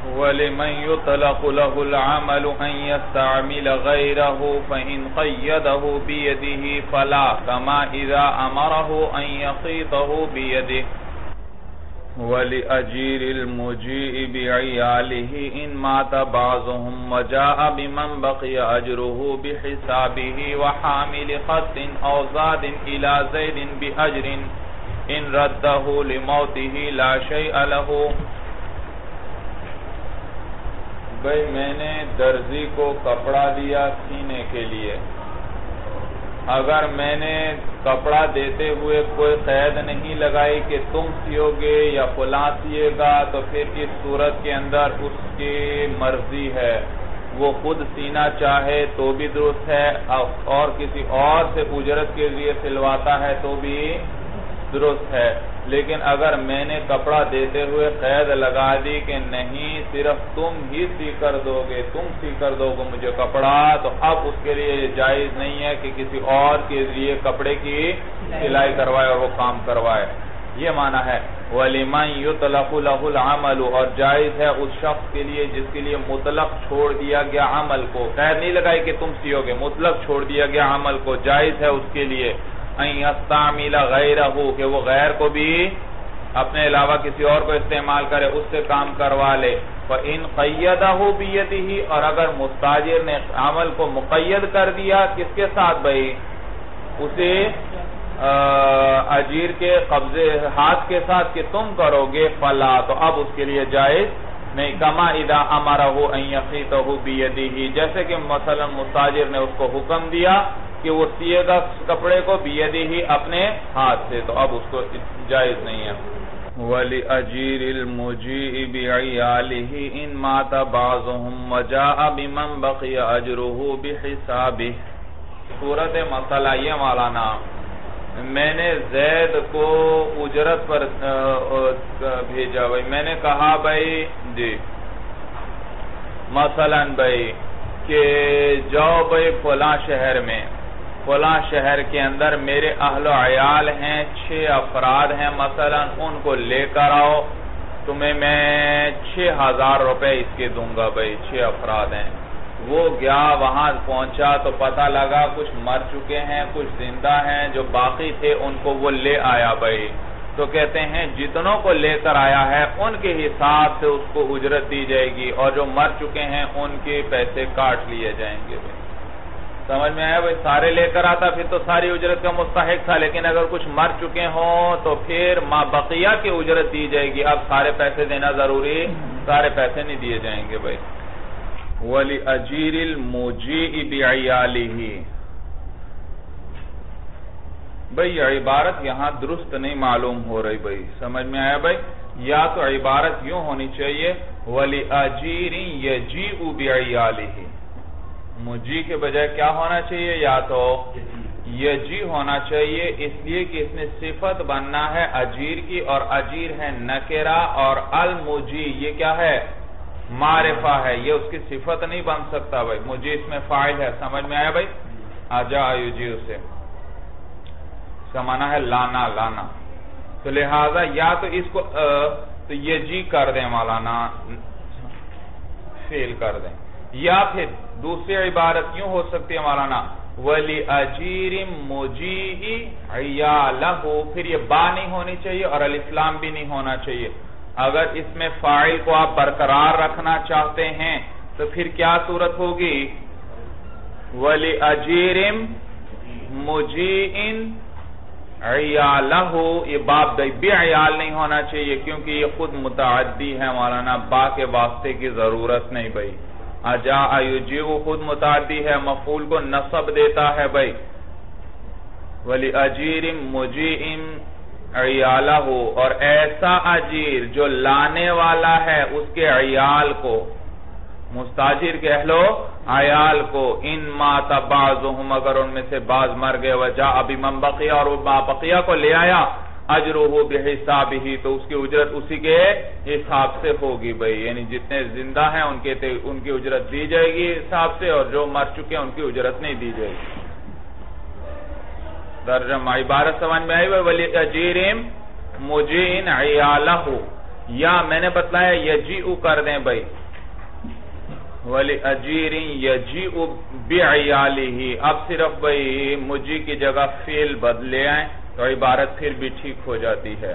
وَلِمَنْ يُطْلَقُ لَهُ الْعَمَلُ أَنْ يَسْتَعْمِلَ غَيْرَهُ فَإِنْ قَيَّدَهُ بِيَدِهِ فَلَا كَمَا إِذَا أَمَرَهُ أَنْ يَخِيطَهُ بِيَدِهِ وَلِأَجِيرِ الْمُجِيءِ بِعِيَالِهِ إِنْ مَاتَ بَعْضُهُمْ وَجَاءَ بِمَنْ بَقِيَ أَجْرُهُ بِحِسَابِهِ وَحَامِلِ خَطٍ أَوْ زَادٍ إِلَى زَيْدٍ بِأَجْرٍ إِنْ رَدَّهُ لِمَوْتِهِ لَا شَيْءَ لَهُ۔ بھئی میں نے درزی کو کپڑا دیا سینے کے لیے، اگر میں نے کپڑا دیتے ہوئے کوئی قید نہیں لگائی کہ تم سیو گے یا فلاں سیے گا، تو پھر اس صورت کے اندر اس کی مرضی ہے، وہ خود سینا چاہے تو بھی درست ہے، اور کسی اور سے اجرت کے لیے سلواتا ہے تو بھی درست ہے۔ لیکن اگر میں نے کپڑا دیتے ہوئے قید لگا دی کہ نہیں صرف تم ہی سی کر دو گے، تم سی کر دو گے مجھے کپڑا، تو اب اس کے لیے یہ جائز نہیں ہے کہ کسی اور کے لیے کپڑے کی سلائی کروائے اور وہ کام کروائے۔ یہ معنی ہے وَلِمَنْ يُطْلَقُ لَهُ الْعَمَلُ، اور جائز ہے اس شخص کے لیے جس کے لیے مطلق چھوڑ دیا گیا عمل کو، قید نہیں لگائی کہ تم سیو گے، مطلق چھوڑ دیا گیا عمل کو، جائز ہے اس کے لیے ان یستعمل غیرہ کہ وہ غیر کو بھی اپنے علاوہ کسی اور کو استعمال کرے، اس سے کام کروا لے۔ فَإِنْ قَيَّدَهُ بِيَدِهِ، اور اگر مستاجر نے عمل کو مقید کر دیا کس کے ساتھ بھئی، اسے اجیر کے قبضے ہاتھ کے ساتھ کہ تم کرو گے، فلا، تو اب اس کے لیے جائز نہیں۔ کما اذا امرہ ان یخیطہ بیدہ، جیسے کہ مثلا مستاجر نے اس کو حکم دیا کہ وہ سیے گا کپڑے کو بیدہ اپنے ہاتھ سے، تو اب اس کو جائز نہیں ہے۔ وَلِأَجِيرِ الْمُجِيءِ بِعِيَالِهِ إِنْ مَاتَ بَعْضُهُمْ وَجَاءَ بِمَنْ بَقِيَ أَجْرُهُ بِحِسَابِهِ۔ صورت مسئلہ یہ مولانا، میں نے زید کو اجرت پر بھیجا بھائی، میں نے کہا بھائی جی مثلا بھائی کہ جاؤ بھائی فلاں شہر کے اندر میرے اہل و عیال ہیں، 6 افراد ہیں مثلا، ان کو لے کر آؤ، تمہیں میں 6000 روپے اس کے دوں گا بھائی، 6 افراد ہیں۔ وہ گیا، وہاں پہنچا تو پتہ لگا کچھ مر چکے ہیں، کچھ زندہ ہیں، جو باقی تھے ان کو وہ لے آیا بھائی، تو کہتے ہیں جتنوں کو لے کر آیا ہے ان کے حساب سے اس کو اجرت دی جائے گی، اور جو مر چکے ہیں ان کے پیسے کاٹ لیے جائیں گے بھائی۔ سمجھ میں آیا بھائی؟ سارے لے کر آتا پھر تو ساری اجرت کا مستحق تھا، لیکن اگر کچھ مر چکے ہوں تو پھر ما بقیہ کی اجرت دی جائے گی، اب سارے پیسے دینا ضروری، سارے پیسے نہیں دیے جائیں گے بھائی۔ وَلِأَجِيرِ الْمُجِيءِ بِعِيَالِهِ، بھئی عبارت یہاں درست نہیں معلوم ہو رہی بھئی، سمجھ میں آیا بھئی؟ یا تو عبارت یوں ہونی چاہیے وَلِأَجِيرٍ يَجِيءُ بِعِيَالِهِ، مجی کے بجائے کیا ہونا چاہیے؟ یا تو یجی ہونا چاہیے، اس لیے کہ اس نے صفت بننا ہے اجیر کی، اور اجیر ہے نکرہ، اور المجی یہ کیا ہے؟ معرفہ ہے، یہ اس کی صفت نہیں بن سکتا بھائی، مجی اس میں فاعل ہے، سمجھ میں آیا بھائی؟ آجا یجی اسے سمانا ہے لانا، تو لہذا یا تو اس کو تو یجی کر دیں مولانا، فعل کر دیں، یا پھر دوسری عبارت یوں ہو سکتی ہے مولانا وَلِأَجِيرٍ مُجِيءِ عِيَالَهُ، پھر یہ با نہیں ہونی چاہیے اور الف لام بھی نہیں ہونا چاہیے۔ اگر اس میں فاعل کو آپ برقرار رکھنا چاہتے ہیں تو پھر کیا صورت ہوگی؟ وَلِأَجِيرٍ مُجِيءٍ عِيَالَهُ، یہ باب بعیال نہیں ہونا چاہیے کیونکہ یہ خود متعدی ہے مولانا، با کے واسطے کی ضرورت نہیں بھائی۔ اجاء یجیء خود متعدی ہے، مفعول کو نصب دیتا ہے بھائی۔ وَلِأَجِيرٍ مُجِيءٍ عِيَالَهُ، اور ایسا اجیر جو لانے والا ہے اس کے عیال کو، مستاجر کے اہل و عیال کو، ان مات بعضهم، اگر ان میں سے بعض مر گئے، وجاء بمن بقی، اور وہ بقیہ کو لے آیا، اجرہ بحسابہ، تو اس کی اجرت اسی کے حساب سے ہوگی بھئی، یعنی جتنے زندہ ہیں ان کی اجرت دی جائے گی حساب سے، اور جو مر چکے ہیں ان کی اجرت نہیں دی جائے گی۔ ترجمہ عبارت سمجھ میں آئی بھئی؟ وَلِأَجِيرٍ مُجِيءٍ عِيَالَهُ، یا میں نے بتلایا یجیء کر دیں بھائی، وَلِأَجِيرٍ يَجِيءُ بِعِيَالِهِ، اب صرف بھائی مجی کی جگہ فعل بدلے آئیں تو عبارت پھر بھی ٹھیک ہو جاتی ہے۔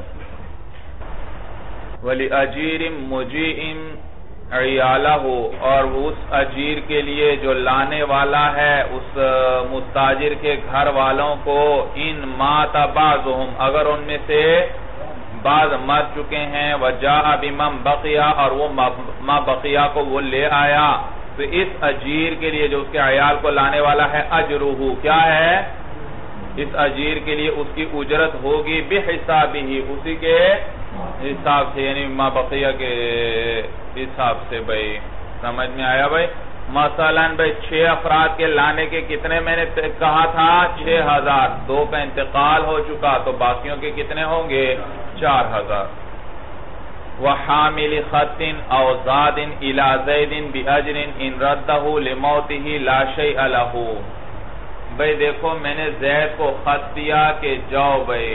وَلِأَجِيرٍ مُجِيءٍ عِيَالَهُ، اور اس اجیر کے لیے جو لانے والا ہے اس مستاجر کے گھر والوں کو، ان مات بعضهم، اگر ان میں سے بعض مر چکے ہیں، وَجَاءَ بِمَنْ بَقِيَا، اور وہ ما بقیہ کو وہ لے آیا، تو اس اجیر کے لیے جو اس کے عیال کو لانے والا ہے، اجرہ کیا ہے، اس اجیر کے لیے اس کی اجرت ہوگی بحسابہ، اسی کے حساب سے، یعنی ما بقیہ کے حساب سے۔ بھائی سمجھ میں آیا بھائی؟ مثلا بھائی 6 افراد کے لانے کے کتنے میں نے کہا تھا، 6000، 2 کا انتقال ہو چکا تو باقیوں کے کتنے ہوں گے، 4000۔ وَحَامِلِ خَطٍ أَوْ زَادٍ إِلَى زَيْدٍ بِأَجْرٍ إِنْ رَدَّهُ لِمَوْتِهِ لَا شَيْءَ لَهُ، بھئی دیکھو میں نے زید کو خط دیا کہ جاؤ بھئی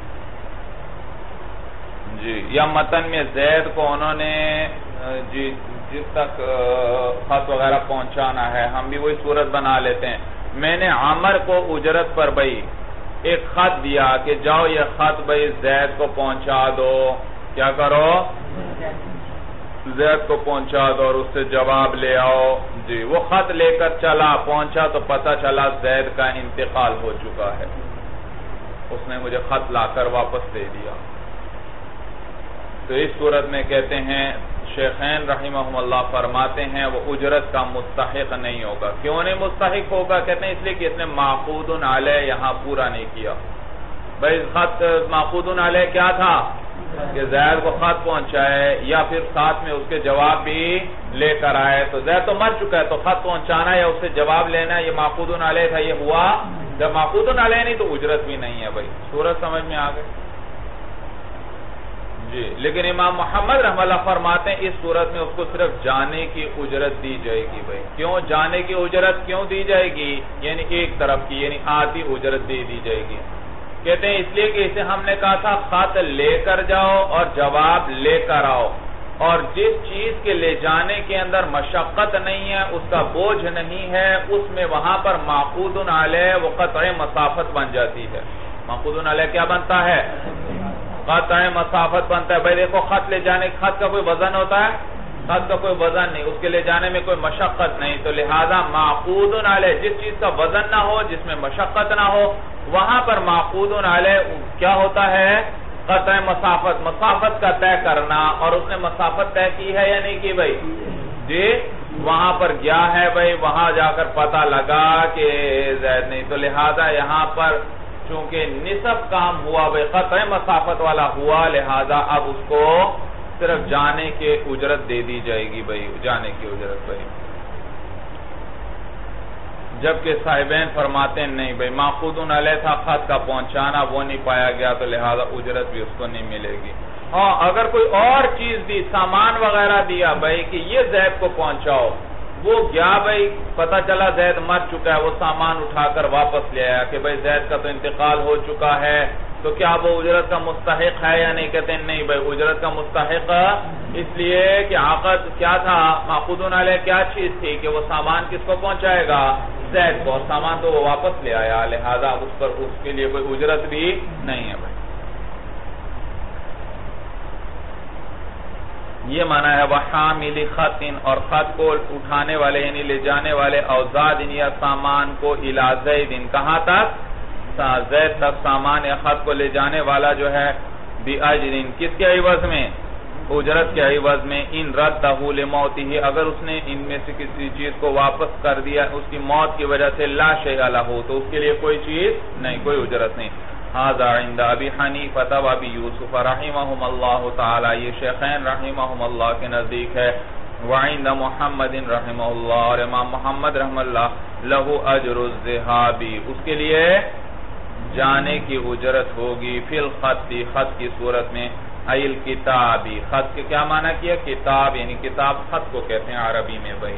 جی، یا متن میں زید کو انہوں نے جی جس تک خط وغیرہ پہنچانا ہے، ہم بھی وہی صورت بنا لیتے ہیں، میں نے عمر کو اجرت پر بھئی ایک خط دیا کہ جاؤ یہ خط بھئی زید کو پہنچا دو، کیا کرو، زید کو پہنچا دو اور اس سے جواب لے آؤ۔ جی وہ خط لے کر چلا، پہنچا تو پتہ چلا زید کا انتقال ہو چکا ہے، اس نے مجھے خط لا کر واپس دے دیا، تو اس صورت میں کہتے ہیں شیخین رحمہم اللہ فرماتے ہیں وہ اجرت کا مستحق نہیں ہوگا۔ کیوں نہیں مستحق ہوگا؟ کہتے ہیں اس لیے کہ اس نے معقود علیہ یہاں پورا نہیں کیا۔ بھئی خط معقود علیہ کیا تھا کہ زید کو خط پہنچائے یا پھر ساتھ میں اس کے جواب بھی لے کر آئے، تو زید تو مر چکا ہے تو خط پہنچانا یا اس سے جواب لینا یہ معقود علیہ تھا، یہ ہوا جب معقود علیہ نہیں تو اجرت بھی نہیں ہے۔ بھئی صورت سمجھ میں آ گئی جی۔ لیکن امام محمد رحمہ اللہ فرماتے ہیں اس صورت میں اس کو صرف جانے کی اجرت دی جائے گی۔ بھئی کیوں جانے کی اجرت کیوں دی جائے گی؟ یعنی ایک طرف کی، یعنی آدھی اجرت دی جائے گی۔ کہتے ہیں اس لیے کہ اسے ہم نے کہا تھا خط لے کر جاؤ اور جواب لے کر آؤ، اور جس چیز کے لے جانے کے اندر مشقت نہیں ہے، اس کا بوجھ نہیں ہے، اس میں وہاں پر معقود علیہ وہ قطع مسافت بن جاتی ہے۔ معقود علیہ کیا بنتا ہے؟ قطع مسافت بنتا ہے۔ بھائی دیکھو خط لے جانے، خط کا کوئی وزن ہوتا ہے؟ خط کا کوئی وزن نہیں، اس کے لے جانے میں کوئی مشقت نہیں، تو لہذا معقود علیہ جس چیز کا وزن نہ ہو، جس میں مشقت نہ ہو، وہاں پر معقود علیہ کیا ہوتا ہے؟ قطع مسافت، مسافت کا طے کرنا، اور اس نے مسافت طے کی ہے یا نہیں کی بھائی؟ جی وہاں پر گیا ہے بھائی، وہاں جا کر پتہ لگا کہ زید نہیں، تو لہذا یہاں پر چونکہ نصف کام ہوا بھائی، قطع مسافت والا ہوا، لہذا اب اس کو صرف جانے کے اجرت دے دی جائے گی بھائی، جانے کی اجرت بھائی۔ جبکہ صاحبین فرماتے ہیں نہیں بھائی، معقود علیہ تھا خط کا پہنچانا، وہ نہیں پایا گیا تو لہذا اجرت بھی اس کو نہیں ملے گی۔ ہاں اگر کوئی اور چیز دی، سامان وغیرہ دیا بھائی کہ یہ زید کو پہنچاؤ، وہ گیا بھائی، پتہ چلا زید مر چکا ہے، وہ سامان اٹھا کر واپس لے آیا کہ بھائی زید کا تو انتقال ہو چکا ہے، تو کیا وہ اجرت کا مستحق ہے یا نہیں؟ کہتے ہیں نہیں بھائی اجرت کا مستحق، اس لیے کہ عقد کیا تھا، معقود علیہ کیا چیز تھی کہ وہ سامان کس کو پہنچائے گا؟ زید کو، اور سامان تو وہ واپس لے آیا، لہذا اس پر اس کے لیے کوئی اجرت بھی نہیں ہے بھائی۔ یہ معنی ہے وَحَامِلِ خَطٍ، اور خط کو اٹھانے والے یعنی لے جانے والے، اوزاد یا سامان کو اِلَى زَيْدٍ، کہاں تک؟ زید تک سامان یا خط کو لے جانے والا جو ہے بِأَجْرٍ، کس کے عوض میں؟ اجرت کے عوض میں، ان رَدَّهُ لِمَوْتِهِ، اگر اس نے ان میں سے کسی چیز کو واپس کر دیا اس کی موت کی وجہ سے، لَا شَيْءَ لَهُ، تو اس کے لیے کوئی چیز نہیں، کوئی اجرت نہیں۔ هذا عند ابی حنیفہ و ابی یوسف رحمہم اللہ تعالی، یہ شیخین رحمہم اللہ کے نزدیک ہے، وعند محمد رحمہ اللہ، اور امام محمد رحمہ اللہ، لہو اجر الذہاب، اس کے لیے جانے کی اجرت ہوگی، فی الخط، خط کی صورت میں، ایل کتابی، خط کے کیا معنی کیا؟ کتاب، یعنی کتاب خط کو کہتے ہیں عربی میں بھائی،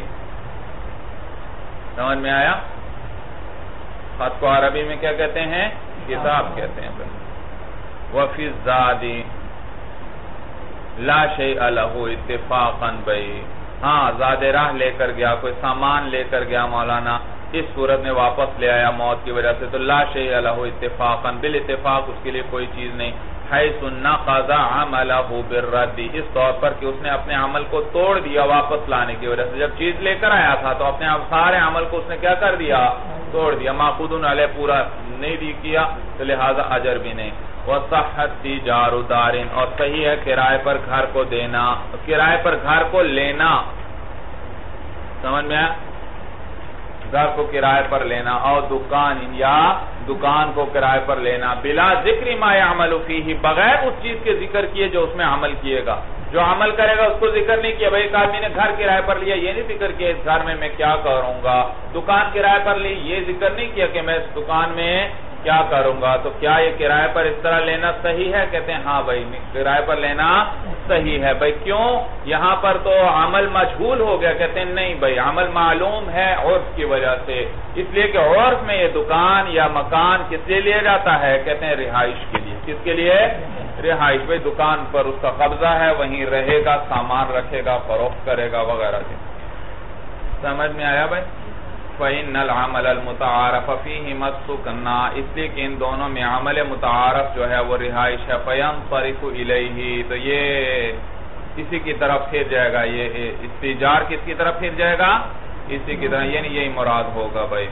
سمجھ میں آیا؟ خط کو عربی میں کیا کہتے ہیں؟ کتاب کہتے ہیں بھائی۔ وفی الزاد، لا شیء لہ اتفاقا بھائی، ہاں زاد راہ لے کر گیا، کوئی سامان لے کر گیا مولانا، اس صورت میں واپس لے آیا موت کی وجہ سے، تو لا شیء لہ اتفاقا، بالاتفاق اس کے لیے کوئی چیز نہیں، حیث نقض عملہ بالرد، اس طور پر کہ اس نے اپنے عمل کو توڑ دیا واپس لانے کی وجہ سے، جب چیز لے کر آیا تھا تو اپنے سارے عمل کو اس نے کیا کر دیا، توڑ دیا، ماخوذ علیہ پورا نہیں دی کیا، تو لہذا اجر بھی نہیں۔ وصحت تجار دار، اور صحیح ہے کرائے پر گھر کو دینا، کرائے پر گھر کو لینا، سمجھ میں آیا؟ گھر کو کرائے پر لینا، اور دکان یا دکان کو کرائے پر لینا، بلا ذکر ما یعمل فیہ، بغیر اس چیز کے ذکر کیے جو اس میں عمل کیے گا، جو عمل کرے گا اس کو ذکر نہیں کیا، بھئی ایک آدمی نے گھر کرائے پر لیا، یہ نہیں ذکر کیا اس گھر میں میں کیا کروں گا، دکان کرائے پر لی، یہ ذکر نہیں کیا کہ میں اس دکان میں کیا کروں گا، تو کیا یہ کرائے پر اس طرح لینا صحیح ہے؟ کہتے ہیں ہاں بھائی کرائے پر لینا صحیح ہے۔ بھائی کیوں؟ یہاں پر تو عمل مجہول ہو گیا، کہتے ہیں نہیں بھائی عمل معلوم ہے عرف کی وجہ سے، اس لیے کہ عرف میں یہ دکان یا مکان کس لیے لیا جاتا ہے؟ کہتے ہیں رہائش کے لیے، کس کے لیے؟ رہائش، بھائی دکان پر اس کا قبضہ ہے، وہیں رہے گا، سامان رکھے گا، فروخت کرے گا وغیرہ کے، سمجھ میں آیا بھائی؟ فَإِنَّ الْعَمَلَ الْمُتَعَارَفَ فِيهِ مَسْسُكَنَّا، اس لیے کہ ان دونوں میں عمل متعارف جو ہے وہ رہائش ہے، فَيَنْصَرِفُ إِلَيْهِ، تو یہ اسی کی طرف پھر جائے گا، یہ استیجار کس کی طرف پھر جائے گا؟ اسی کی طرف، یعنی یہی مراد ہوگا بھائی۔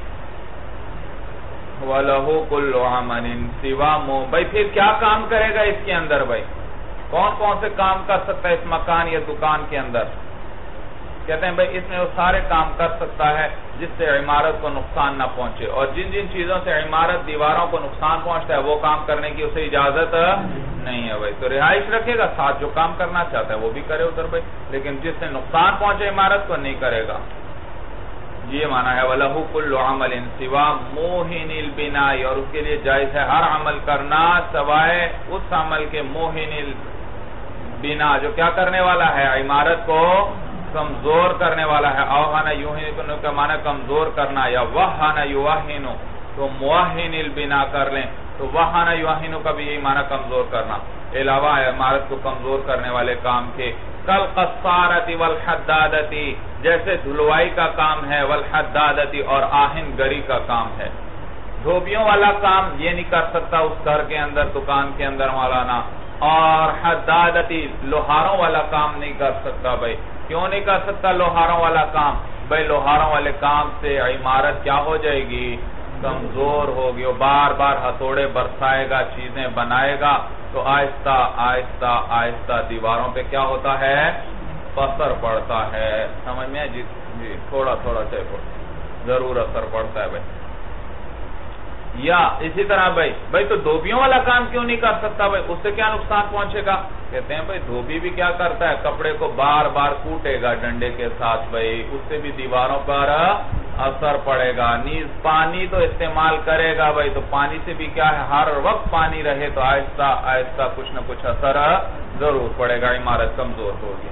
وَلَهُ كُلُّ عَمَلٍ سِوَى، بھائی پھر کیا کام کرے گا اس کے اندر؟ بھائی کون کون سے کام کر سکتا ہے اس مکان یا دکان کے اندر؟ کہتے ہیں بھئی اس میں وہ سارے کام کر سکتا ہے جس سے عمارت کو نقصان نہ پہنچے، اور جن جن چیزوں سے عمارت دیواروں کو نقصان پہنچتا ہے وہ کام کرنے کی اسے اجازت نہیں ہے بھئی، تو رہائش رکھے گا، ساتھ جو کام کرنا چاہتا ہے وہ بھی کرے ادھر بھئی، لیکن جس سے نقصان پہنچے عمارت کو نہیں کرے گا، یہ معنی ہے وَلَهُ كُلُّ عَمَلٍ سِوَى مُوهِنِ الْبِنَاءِ، اور اس کے لیے جائز ہے ہر عمل کرنا سوائے اس عمل کے موہن البنا جو کیا کرنے والا ہے؟ عمارت کو کمزور کرنے والا ہے، اوہن یوہن کا معنی کمزور کرنا، یا وہن یوہن، تو موہن البنا کر لیں، تو وہن یوہن کا بھی یہی معنی کمزور کرنا، علاوہ عمارت کو کمزور کرنے والے کام کے، کل قصارتی والحدادتی، جیسے دھلوائی کا کام ہے، والحدادتی اور آہن گری کا کام ہے، دھوبیوں والا کام یہ نہیں کر سکتا اس گھر کے اندر دکان کے اندر مولانا، اور حدادتی لوہاروں والا کام نہیں کر سکتا بھائی، کیوں نہیں کر سکتا لوہاروں والا کام؟ بھائی لوہاروں والے کام سے عمارت کیا ہو جائے گی؟ کمزور ہوگی، وہ بار بار ہتھوڑے برسائے گا، چیزیں بنائے گا، تو آہستہ آہستہ آہستہ دیواروں پہ کیا ہوتا ہے؟ اثر پڑتا ہے، سمجھ میں؟ جی تھوڑا تھوڑا ضرور اثر پڑتا ہے بھائی۔ یا اسی طرح بھائی تو دھوبیوں والا کام کیوں نہیں کر سکتا بھائی؟ اس سے کیا نقصان پہنچے گا؟ کہتے ہیں بھائی دھوبی بھی کیا کرتا ہے؟ کپڑے کو بار بار کوٹے گا ڈنڈے کے ساتھ بھائی، اس سے بھی دیواروں پر اثر پڑے گا، نیز پانی تو استعمال کرے گا بھائی، تو پانی سے بھی کیا ہے؟ ہر وقت پانی رہے تو آہستہ آہستہ کچھ نہ کچھ اثر ضرور پڑے گا، عمارت کمزور ہوگی۔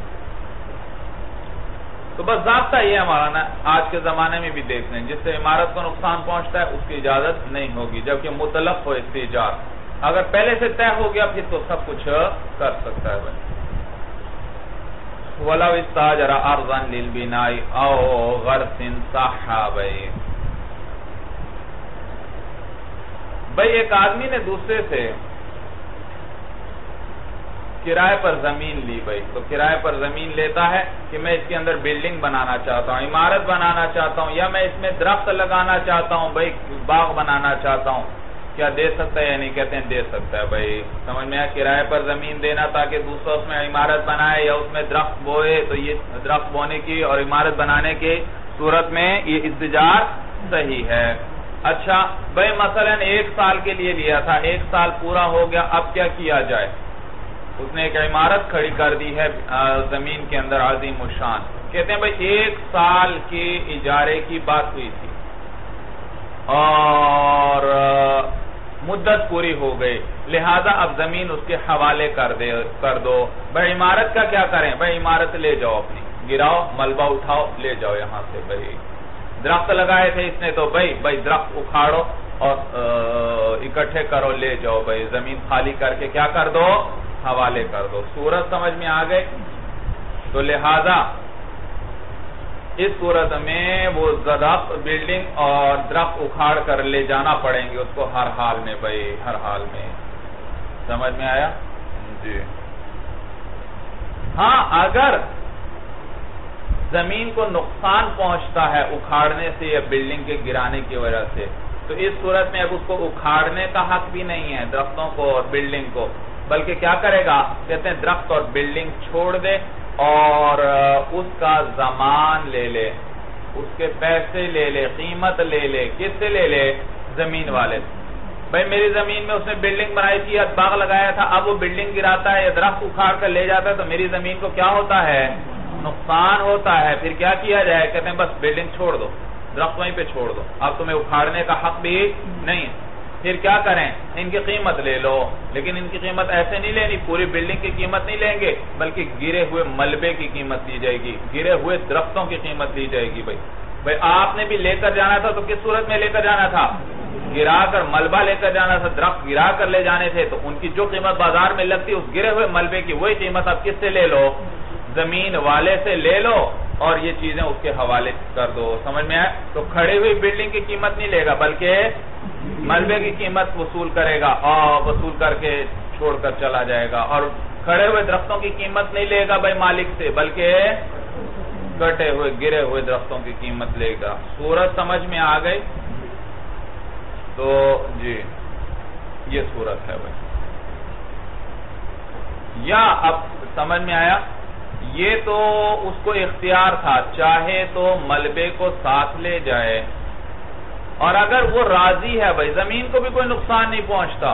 تو بس ضابطہ یہ ہمارا نا آج کے زمانے میں بھی دیکھ لیں، جس سے عمارت کو نقصان پہنچتا ہے اس کی اجازت نہیں ہوگی، جبکہ مطلق ہو استیجار، اگر پہلے سے طے ہو گیا پھر تو سب کچھ کر سکتا ہے بھائی۔ وَلَوْ اسْتَاجَرَ أَرْضًا لِلْبِنَاءِ أَوْ غَرْسٍ صَحَّ، بھائی ایک آدمی نے دوسرے سے کرائے پر زمین لی بھائی، تو کرائے پر زمین لیتا ہے کہ میں اس کے اندر بلڈنگ بنانا چاہتا ہوں، عمارت بنانا چاہتا ہوں، یا میں اس میں درخت لگانا چاہتا ہوں بھائی، باغ بنانا چاہتا ہوں، کیا دے سکتا ہے یا نہیں؟ کہتے ہیں دے سکتا ہے بھائی، سمجھ میں آیا؟ کرائے پر زمین دینا تاکہ دوسرا اس میں عمارت بنائے یا اس میں درخت بوئے، تو یہ درخت بونے کی اور عمارت بنانے کی صورت میں یہ استیجار صحیح ہے۔ اچھا بھائی مثلا 1 سال کے لیے لیا تھا، 1 سال پورا ہو گیا، اب کیا کیا جائے؟ اس نے ایک عمارت کھڑی کر دی ہے زمین کے اندر عظیم الشان، کہتے ہیں بھائی 1 سال کے اجارے کی بات ہوئی تھی اور مدت پوری ہو گئی، لہذا اب زمین اس کے حوالے کر دو، بھائی عمارت کا کیا کریں؟ بھائی عمارت لے جاؤ، اپنی گراؤ، ملبہ اٹھاؤ، لے جاؤ یہاں سے بھائی، درخت لگائے تھے اس نے تو بھائی درخت اکھاڑو اور اکٹھے کرو، لے جاؤ بھائی، زمین خالی کر کے کیا کر دو؟ حوالے کر دو. صورت سمجھ میں آ گئے؟ تو لہذا اس صورت میں وہ درخت بلڈنگ اور درخت اکھاڑ کر لے جانا پڑیں گے اس کو ہر حال میں بھائی، ہر حال میں. سمجھ میں آیا؟ جی ہاں، اگر زمین کو نقصان پہنچتا ہے اکھاڑنے سے یا بلڈنگ کے گرانے کی وجہ سے، تو اس صورت میں اب اس کو اکھاڑنے کا حق بھی نہیں ہے درختوں کو اور بلڈنگ کو، بلکہ کیا کرے گا؟ کہتے ہیں درخت اور بلڈنگ چھوڑ دے اور اس کا زمان لے لے، اس کے پیسے لے لے، قیمت لے لے. کس سے لے لے؟ زمین والے. بھائی میری زمین میں اس نے بلڈنگ بنائی تھی یا باغ لگایا تھا، اب وہ بلڈنگ گراتا ہے یا درخت اکھاڑ کر لے جاتا ہے تو میری زمین کو کیا ہوتا ہے؟ نقصان ہوتا ہے. پھر کیا کیا جائے؟ کہتے ہیں بس بلڈنگ چھوڑ دو، درخت وہیں پہ چھوڑ دو، اب تمہیں اکھاڑنے کا حق بھی نہیں. پھر کیا کریں؟ ان کی قیمت لے لو، لیکن ان کی قیمت ایسے نہیں لینی، پوری بلڈنگ کی قیمت نہیں لیں گے، بلکہ گرے ہوئے ملبے کی قیمت لی جائے گی، گرے ہوئے درختوں کی قیمت لی جائے گی. بھائی آپ نے بھی لے کر جانا تھا تو کس صورت میں لے کر جانا تھا؟ گرا کر ملبہ لے کر جانا تھا، درخت گرا کر لے جانے تھے، تو ان کی جو قیمت بازار میں لگتی اس گرے ہوئے ملبے کی وہی قیمت اب کس سے لے لو؟ زمین والے سے لے لو اور یہ چیزیں اس کے حوالے کر دو. سمجھ میں آئے؟ تو کھڑی ہوئی بلڈنگ کی قیمت نہیں لے گا بلکہ ملبے کی قیمت وصول کرے گا اور وصول کر کے چھوڑ کر چلا جائے گا. اور کھڑے ہوئے درختوں کی قیمت نہیں لے گا بھائی مالک سے، بلکہ کٹے ہوئے گرے ہوئے درختوں کی قیمت لے گا. صورت سمجھ میں آ گئی؟ تو جی یہ صورت ہے بھائی. یا اب سمجھ میں آیا؟ یہ تو اس کو اختیار تھا، چاہے تو ملبے کو ساتھ لے جائے، اور اگر وہ راضی ہے بھائی زمین کو بھی کوئی نقصان نہیں پہنچتا،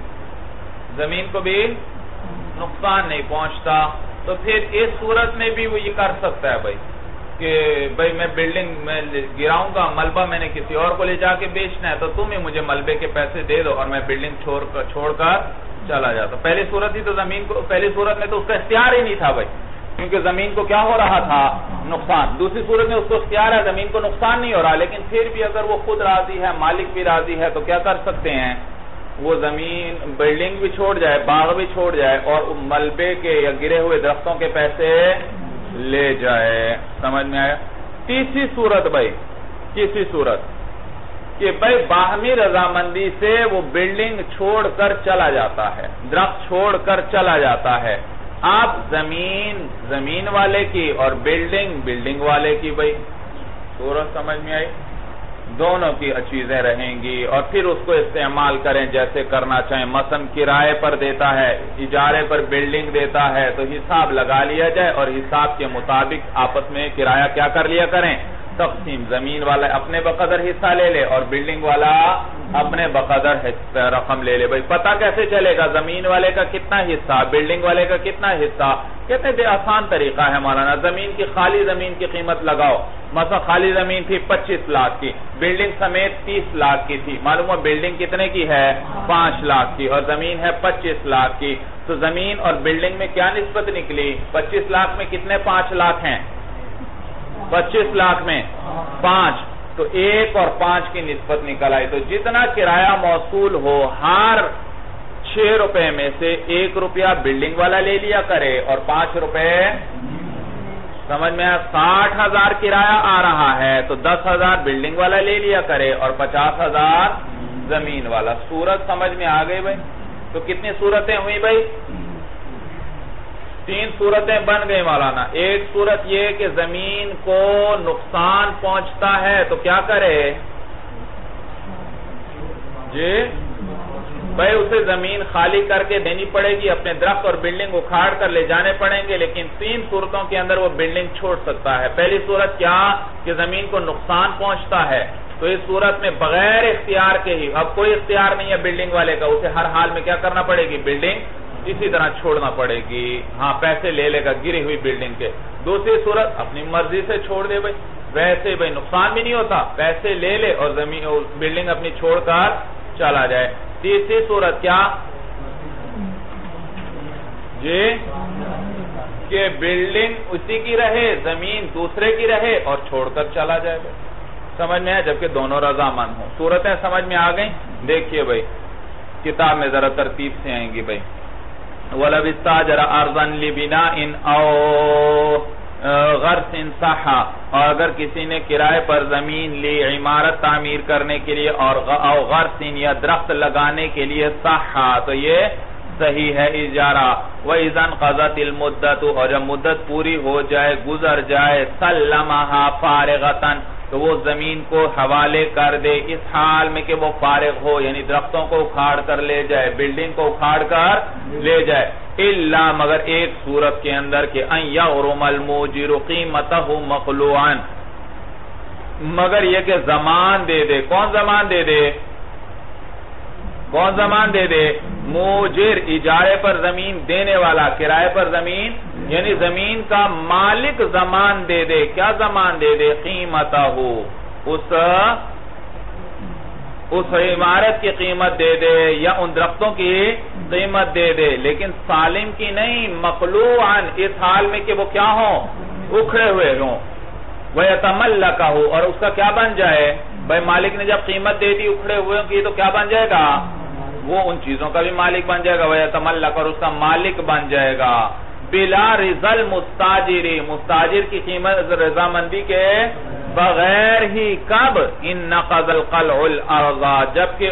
زمین کو بھی نقصان نہیں پہنچتا، تو پھر اس صورت میں بھی وہ یہ کر سکتا ہے بھائی کہ بھائی میں بلڈنگ میں گراؤں گا، ملبہ میں نے کسی اور کو لے جا کے بیچنا ہے، تو تم ہی مجھے ملبے کے پیسے دے دو اور میں بلڈنگ چھوڑ کر چلا جاتا. پہلی صورت ہی تو زمین کو، پہلی صورت میں تو اس کا اختیار ہی نہیں تھا بھائی، کیونکہ زمین کو کیا ہو رہا تھا؟ نقصان. دوسری صورت میں اس کو اختیار ہے، زمین کو نقصان نہیں ہو رہا، لیکن پھر بھی اگر وہ خود راضی ہے، مالک بھی راضی ہے، تو کیا کر سکتے ہیں؟ وہ زمین بلڈنگ بھی چھوڑ جائے، باغ بھی چھوڑ جائے اور ملبے کے یا گرے ہوئے درختوں کے پیسے لے جائے. سمجھ میں آیا؟ تیسری صورت بھائی، تیسری صورت کہ بھائی باہمی رضامندی سے وہ بلڈنگ چھوڑ کر چلا جاتا ہے، درخت چھوڑ کر چلا جاتا ہے. آپ زمین والے کی اور بلڈنگ والے کی بھائی. صورت سمجھ میں آئی؟ دونوں کی چیزیں رہیں گی اور پھر اس کو استعمال کریں جیسے کرنا چاہیں. مثلا کرائے پر دیتا ہے، اجارے پر بلڈنگ دیتا ہے، تو حساب لگا لیا جائے اور حساب کے مطابق آپس میں کرایہ کیا کر لیا کریں؟ تقسیم. زمین والا اپنے بقدر حصہ لے لے اور بلڈنگ والا اپنے بقدر رقم لے لے. بھائی پتہ کیسے چلے گا زمین والے کا کتنا حصہ، بلڈنگ والے کا کتنا حصہ؟ کہتے ہیں آسان طریقہ ہے مولانا، زمین کی خالی زمین کی قیمت لگاؤ. مثلا خالی زمین تھی 25 لاکھ کی، بلڈنگ سمیت 30 لاکھ کی تھی، معلوم ہوا بلڈنگ کتنے کی ہے؟ 5 لاکھ کی، اور زمین ہے 25 لاکھ کی. تو زمین اور بلڈنگ میں کیا نسبت نکلی؟ 25 لاکھ میں کتنے 5 لاکھ ہیں؟ 25 لاکھ میں 5، تو 1 اور 5 کی نسبت نکل آئی. تو جتنا کرایہ موصول ہو ہر 6 روپے میں سے 1 روپیہ بلڈنگ والا لے لیا کرے اور 5 روپے. سمجھ میں 60,000 کرایہ آ رہا ہے تو 10,000 بلڈنگ والا لے لیا کرے اور 50,000 زمین والا. صورت سمجھ میں آ گئی بھائی؟ تو کتنی صورتیں ہوئی بھائی؟ 3 صورتیں بن گئی مولانا. ایک صورت یہ کہ زمین کو نقصان پہنچتا ہے تو کیا کرے جی بھائی؟ اسے زمین خالی کر کے دینی پڑے گی، اپنے درخت اور بلڈنگ اکھاڑ کر لے جانے پڑیں گے، لیکن 3 صورتوں کے اندر وہ بلڈنگ چھوڑ سکتا ہے. پہلی صورت کیا کہ زمین کو نقصان پہنچتا ہے، تو اس صورت میں بغیر اختیار کے ہی، اب کوئی اختیار نہیں ہے بلڈنگ والے کا، اسے ہر حال میں کیا کرنا پڑے گی؟ بلڈنگ اسی طرح چھوڑنا پڑے گی. ہاں پیسے لے لے گا گری ہوئی بلڈنگ کے. دوسری صورت اپنی مرضی سے چھوڑ دے بھائی، ویسے بھائی نقصان بھی نہیں ہوتا، پیسے لے لے اور زمین بلڈنگ اپنی چھوڑ کر چلا جائے. تیسری صورت کیا جی کہ بلڈنگ اسی کی رہے، زمین دوسرے کی رہے اور چھوڑ کر چلا جائے بھائی. سمجھ میں آیا؟ جبکہ دونوں رضامند ہوں. صورتیں سمجھ میں آ گئی؟ دیکھیے بھائی کتاب میں ذرا ترتیب سے آئیں گی بھائی. وَلَوِ اسْتَأْجَرَ أَرْضًا لِبِنَاءٍ أَوْ غَرْسٍ صَحَّ، اور اگر کسی نے کرائے پر زمین لی عمارت تعمیر کرنے کے لیے اور غرس یا درخت لگانے کے لیے صح، تو یہ صحیح ہے اجارہ. وَإِذَا انْقَضَتِ الْمُدَّةُ، اور جب مدت پوری ہو جائے گزر جائے سَلَّمَهَا فَارِغَةً، تو وہ زمین کو حوالے کر دے اس حال میں کہ وہ فارغ ہو، یعنی درختوں کو اکھاڑ کر لے جائے، بلڈنگ کو اکھاڑ کر لے جائے. الا مگر ایک صورت کے اندر کہ ان یغرم الموجر قیمتہ مخلوعا، مگر یہ کہ زمان دے دے. کون زمان دے دے؟ کون زمان دے دے؟ موجر، اجارے پر زمین دینے والا، کرائے پر زمین یعنی زمین کا مالک زمان دے دے. کیا زمان دے دے؟ قیمتہ، اس عمارت کی قیمت دے دے یا ان درختوں کی قیمت دے دے، لیکن سالم کی نہیں، مخلوعاً، اس حال میں کہ وہ کیا ہوں؟ اکھڑے ہوئے ہوں. وَيَتَمَلَّكَهُ، اور اس کا کیا بن جائے؟ بھائی مالک نے جب قیمت دے دی اکھڑے ہوئے کی تو کیا بن جائے گا؟ وہ ان چیزوں کا بھی مالک بن جائے گا. وَيَتَمَلَّكَ، اور اس کا مالک بن جائے گا. بلا رضا المستاجر، مستاجر کی قیمت رضامندی کے بغیر ہی. کب؟ ان نقض القلع الارض، جبکہ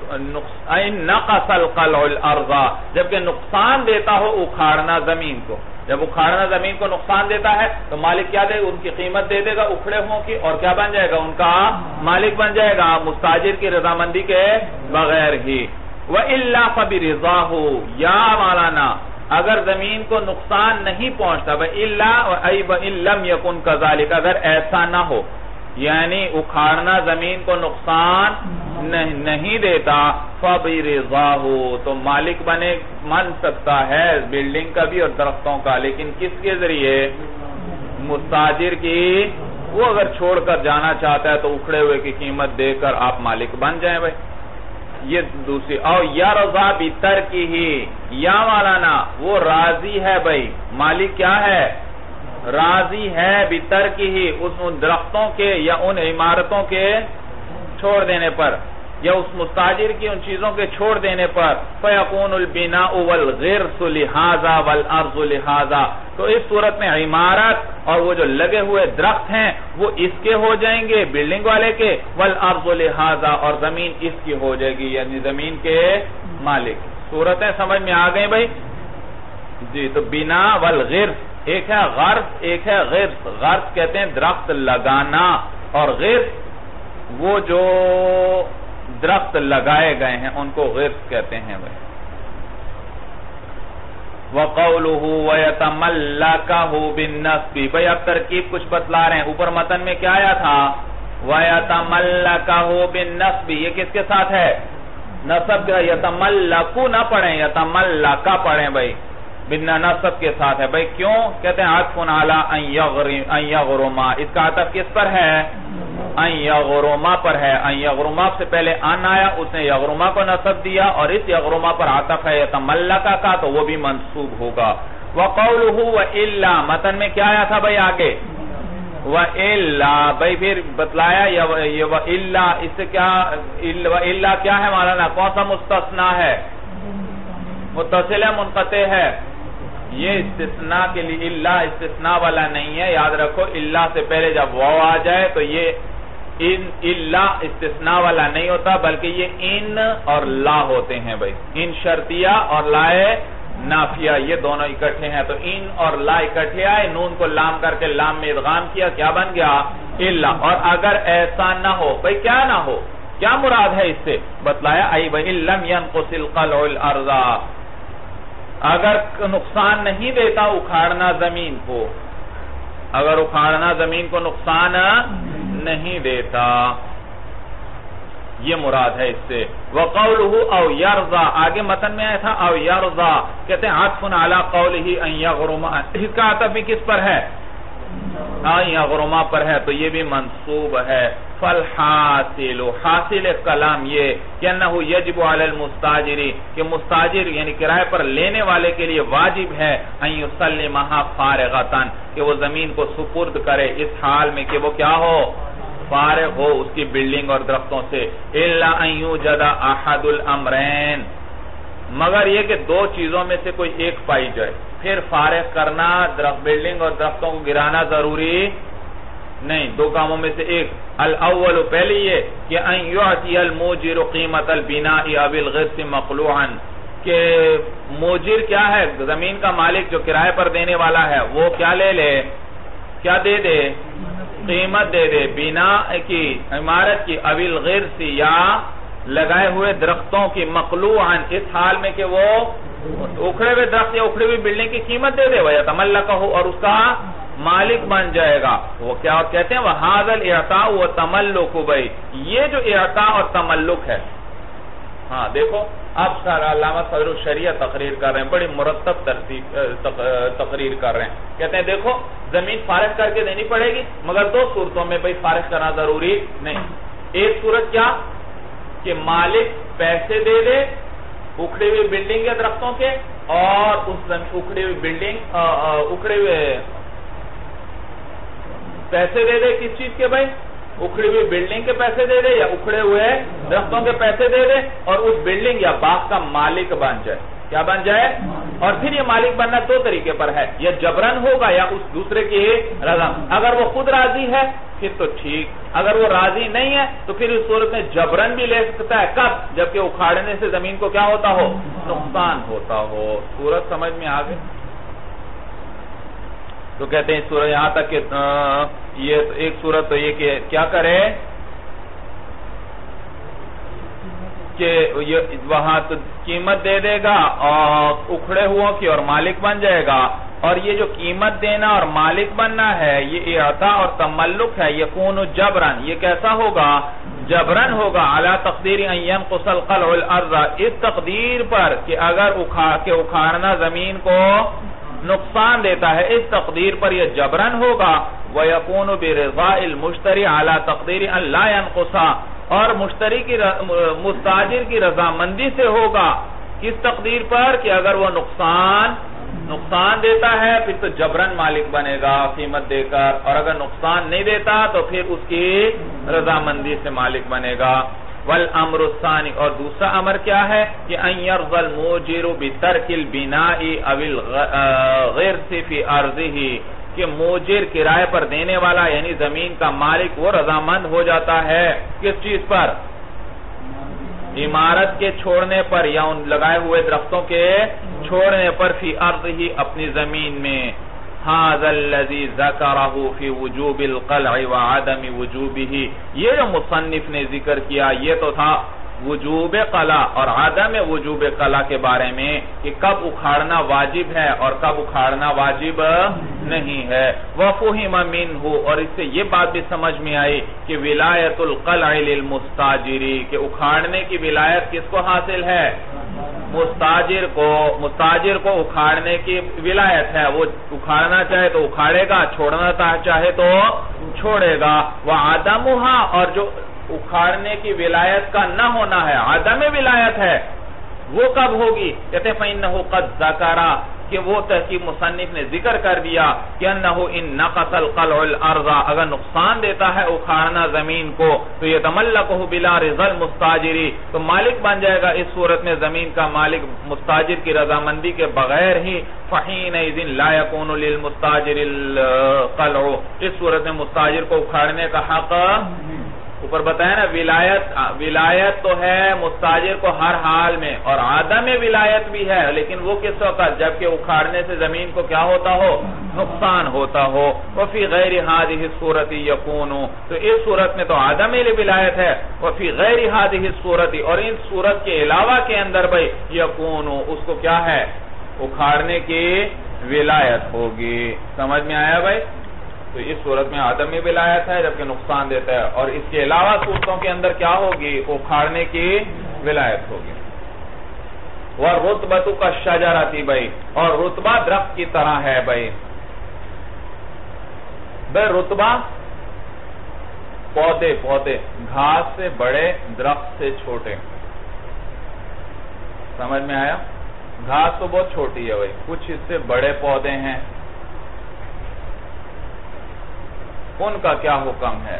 نقصان دیتا ہو اکھاڑنا زمین کو. جب اکھاڑنا زمین کو نقصان دیتا ہے تو مالک کیا دے؟ ان کی قیمت دے دے گا اکھڑے ہوں کی، اور کیا بن جائے گا؟ ان کا مالک بن جائے گا مستاجر کی رضامندی کے بغیر ہی. وَإِلَّا فَبِرِضَاهُ، یا مولانا اگر زمین کو نقصان نہیں پہنچتا، وَإِن لَمْ يَكُنْ كَذَلِكَ، اگر ایسا نہ ہو، یعنی اکھاڑنا زمین کو نقصان نہیں دیتا، فَبِرِضَاهُ، تو مالک بن سکتا ہے بلڈنگ کا بھی اور درختوں کا. لیکن کس کے ذریعے؟ مستاجر کی. وہ اگر چھوڑ کر جانا چاہتا ہے تو اکھڑے ہوئے کی قیمت دے کر آپ مالک بن جائیں بھائی. یہ دوسری. او یرضا بترکہ، یا مولانا وہ راضی ہے بھائی، مالک کیا ہے؟ راضی ہے بترکہ، ان درختوں کے یا ان عمارتوں کے چھوڑ دینے پر، یا اس مستاجر کی ان چیزوں کے چھوڑ دینے پر. فَيَكُونُ الْبِنَاءُ وَالْغِرْسُ لِهَذَا وَالْأَرْضُ لِهَذَا، تو اس صورت میں عمارت اور وہ جو لگے ہوئے درخت ہیں وہ اس کے ہو جائیں گے، بلڈنگ والے کے. وَالْأَرْضُ لِهَذَا، اور زمین اس کی ہو جائے گی، یعنی زمین کے مالک. صورتیں سمجھ میں آ گئیں بھائی جی. تو بنا والغرس، ایک ہے غرس ایک ہے غرس. غرس کہتے ہیں درخت لگانا، اور غرس وہ جو درخت لگائے گئے ہیں ان کو غرس کہتے ہیں بھائی. وَقَوْلُهُ وَيَتَمَلَّكَهُ بِالنَّصْبِ، بھائی اب ترکیب کچھ بتلا رہے ہیں. اوپر متن میں کیا آیا تھا؟ وَيَتَمَلَّكَهُ بِالنَّصْبِ، یہ کس کے ساتھ ہے؟ نصب کا. یتملک نہ پڑھیں، یتملک پڑھیں بھائی، بنا نصب کے ساتھ ہے بھائی. کیوں؟ کہتے ہیں عطف علی ان یغرما، اس کا عطف کس پر ہے؟ ان یغرما پر ہے. ان یغرما سے پہلے ان آیا، اس نے یغرما کو نصب دیا، اور اس یغرما پر عطف ہے یتملک کا، تو وہ بھی منصوب ہوگا. وَقَوْلُهُ وَإِلَّا، متن میں کیا آیا تھا بھائی آگے؟ وَإِلَّا، بھائی پھر بتلایا یہ وَإِلَّا، اس سے کیا؟ وَإِلَّا کیا ہے مولانا؟ کون سا مستثنا ہے؟ متصل ہے منقطع ہے؟ یہ استثناء کے لیے الا استثناء والا نہیں ہے، یاد رکھو. الا سے پہلے جب واو آ جائے تو یہ الا استثناء والا نہیں ہوتا، بلکہ یہ ان اور لا ہوتے ہیں بھائی. ان شرطیہ اور لائے نافیہ، یہ دونوں اکٹھے ہیں. تو ان اور لا اکٹھے آئے، نون کو لام کر کے لام میں ادغام کیا، کیا بن گیا؟ الا. اور اگر ایسا نہ ہو بھائی، کیا نہ ہو؟ کیا مراد ہے اس سے؟ بتلایا ای وَإِن لَمْ يَنْقُصِ الْقَلْعُ الْأَرْضَ، اگر نقصان نہیں دیتا اکھاڑنا زمین کو، اگر اکھاڑنا زمین کو نقصان نہیں دیتا، یہ مراد ہے اس سے. وَقَوْلُهُ اَوْ يَرْضَى، آگے متن میں آیا تھا اَوْ يَرْضَى، کہتے ہیں عطف علی قَوْلِهِ اَنْ يَغْرُمَ، اس کا عطف بھی کس پر ہے؟ اَنْ يَغْرُمَ پر ہے، تو یہ بھی منصوب ہے. فالحاصل، حاصل کلام یہ کہ انہو یجب علی المستاجر، کہ مستاجر یعنی کرائے پر لینے والے کے لیے واجب ہے ان یسلمها فارغتاً، کہ وہ زمین کو سپرد کرے اس حال میں کہ وہ کیا ہو؟ فارغ ہو اس کی بلڈنگ اور درختوں سے. الا ان یوجد احد الامرین، مگر یہ کہ دو چیزوں میں سے کوئی ایک پائی جائے، پھر فارغ کرنا بلڈنگ اور درختوں کو گرانا ضروری نہیں، دو کاموں میں سے ایک۔ الاول پہلی یہ کہ ان یعطی الموجر قیمت البناء او الغرس مقلوعا، کہ موجر کیا ہے، زمین کا مالک جو کرائے پر دینے والا ہے، وہ کیا لے لے، کیا دے دے، قیمت دے دے بنا کی، عمارت کی، او الغرس یا لگائے ہوئے درختوں کی، مقلوعا اس حال میں کہ وہ اکھڑے ہوئے درخت یا اکھڑی ہوئی بلڈنگ کی قیمت دے دے، وَيَتَمَلَّكَهُ اور اس کا مالک بن جائے گا۔ وہ کیا کہتے ہیں، وَهَذَا الْإِعْطَاءُ وَتَمَلُّكُ بھائی، یہ جو اعطاء اور تملک ہے، ہاں دیکھو اب علامہ صدر الشریعہ تقریر کر رہے ہیں، بڑی مرتب تقریر کر رہے ہیں، کہتے ہیں دیکھو زمین فارغ کر کے دینی پڑے گی، مگر دو صورتوں میں بھائی فارغ کرنا ضروری نہیں۔ ایک صورت کیا کہ مالک پیسے دے دے اکھڑی ہوئی بلڈنگ کے درختوں کے، اور اس اکھڑی ہوئی بلڈنگ اکھڑے ہوئے پیسے دے دے کس چیز کے بھائی، اکھڑی ہوئی بلڈنگ کے پیسے دے دے یا اکھڑے ہوئے درختوں کے پیسے دے دے، اور اس بلڈنگ یا باغ کا مالک بن جائے، کیا بن جائے؟ اور پھر یہ مالک بننا دو طریقے پر ہے، یا جبرن ہوگا یا اس دوسرے کی رضا۔ اگر وہ خود راضی ہے پھر تو ٹھیک، اگر وہ راضی نہیں ہے تو پھر اس صورت میں جبرن بھی لے سکتا ہے، کب؟ جبکہ اکھاڑنے سے زمین کو کیا ہوتا ہو، نقصان ہوتا ہو۔ صورت سمجھ میں آ گئی؟ تو کہتے ہیں صورت یہاں تک کہ یہ ایک صورت تو یہ کہ کیا کرے کہ وہاں تو قیمت دے دے گا اور اکھڑے ہوا کی اور مالک بن جائے گا، اور یہ جو قیمت دینا اور مالک بننا ہے یہ اعطاء اور تملک ہے، یکون جبرن، یہ کیسا ہوگا؟ جبرن ہوگا، علی تقدیر ان ينقص القلع الارض، اس تقدیر پر کہ اگر اکھاڑنا زمین کو نقصان دیتا ہے، اس تقدیر پر یہ جبرن ہوگا، وَيَكُونُ بِرِضَاءِ الْمُشْتَرِ عَلَى تَقْدِيرِ أَنْ لَا يَنْقُصَ، اور مشتری کی مستاجر کی رضامندی سے ہوگا، کس تقدیر پر کہ اگر وہ نقصان دیتا ہے پھر تو جبرن مالک بنے گا قیمت دے کر، اور اگر نقصان نہیں دیتا تو پھر اس کی رضامندی سے مالک بنے گا۔ والامر الثانی، اور دوسرا امر کیا ہے کہ ان يرضى الموجر بترك البناء او الغرس في ارضه، کہ موجر کرائے پر دینے والا یعنی زمین کا مالک وہ رضامند ہو جاتا ہے کس چیز پر؟ عمارت کے چھوڑنے پر یا ان لگائے ہوئے درختوں کے چھوڑنے پر، فی ارضه اپنی زمین میں۔ هذا الذي ذكره في وجوب القلع وعدم وجوبه، یہ جو مصنف نے ذکر کیا یہ تو تھا وجوب قلع اور عدم وجوب قلع کے بارے میں، کہ کب اکھاڑنا واجب ہے اور کب اکھاڑنا واجب نہیں ہے۔ وَفُهِمَ مِنْهُ، اور اس سے یہ بات بھی سمجھ میں آئی کہ ولایت القلع للمستاجر، کہ اکھاڑنے کی ولایت کس کو حاصل ہے؟ مستاجر کو اکھاڑنے کی ولایت ہے، وہ اکھاڑنا چاہے تو اکھاڑے گا، چھوڑنا چاہے تو چھوڑے گا۔ وَعَدَمُهَا، اور جو اکھاڑنے کی ولایت کا نہ ہونا ہے، عدم ولایت ہے، وہ کب ہوگی؟ کہتے ہیں فَإِنَّهُ قَدْ ذَكَرَ، کہ وہ تحقیق مصنف نے ذکر کر دیا کہ انه ان نقص القلع الارض، اگر نقصان دیتا ہے اکھاڑنا زمین کو تو یہ تملکه بلا رضا المستاجر، تو مالک بن جائے گا اس صورت میں زمین کا مالک مستاجر کی رضامندی کے بغیر ہی۔ فحينئذ لا يكون للمستاجر القلع، اس صورت میں مستاجر کو اکھاڑنے کا حق، اوپر بتایا نا ولایت تو ہے مستاجر کو ہر حال میں، اور عدم ولایت بھی ہے، لیکن وہ کس وقت؟ جبکہ اکھاڑنے سے زمین کو کیا ہوتا ہو؟ نقصان ہوتا ہو۔ وفي غیر هذه الصورت يكون، تو اس صورت میں تو عدم ولایت ہے، وفي غیر هذه الصورت، اور ان صورت کے علاوہ کے اندر بھائی يكون، اس کو کیا ہے؟ اکھاڑنے کی ولایت ہوگی۔ سمجھ میں آیا بھائی؟ تو اس صورت میں عدم ولایت ہے جبکہ نقصان دیتا ہے، اور اس کے علاوہ صورتوں کے اندر کیا ہوگی؟ اکھاڑنے کی ولایت ہوگی۔ وَالرُّتْبَةُ كَالشَّجَرَةِ، بھائی اور رتبہ درخت کی طرح ہے بھائی رتبہ پودے گھاس سے بڑے، درخت سے چھوٹے، سمجھ میں آیا؟ گھاس تو بہت چھوٹی ہے بھائی، کچھ اس سے بڑے پودے ہیں، ان کا کیا حکم ہے؟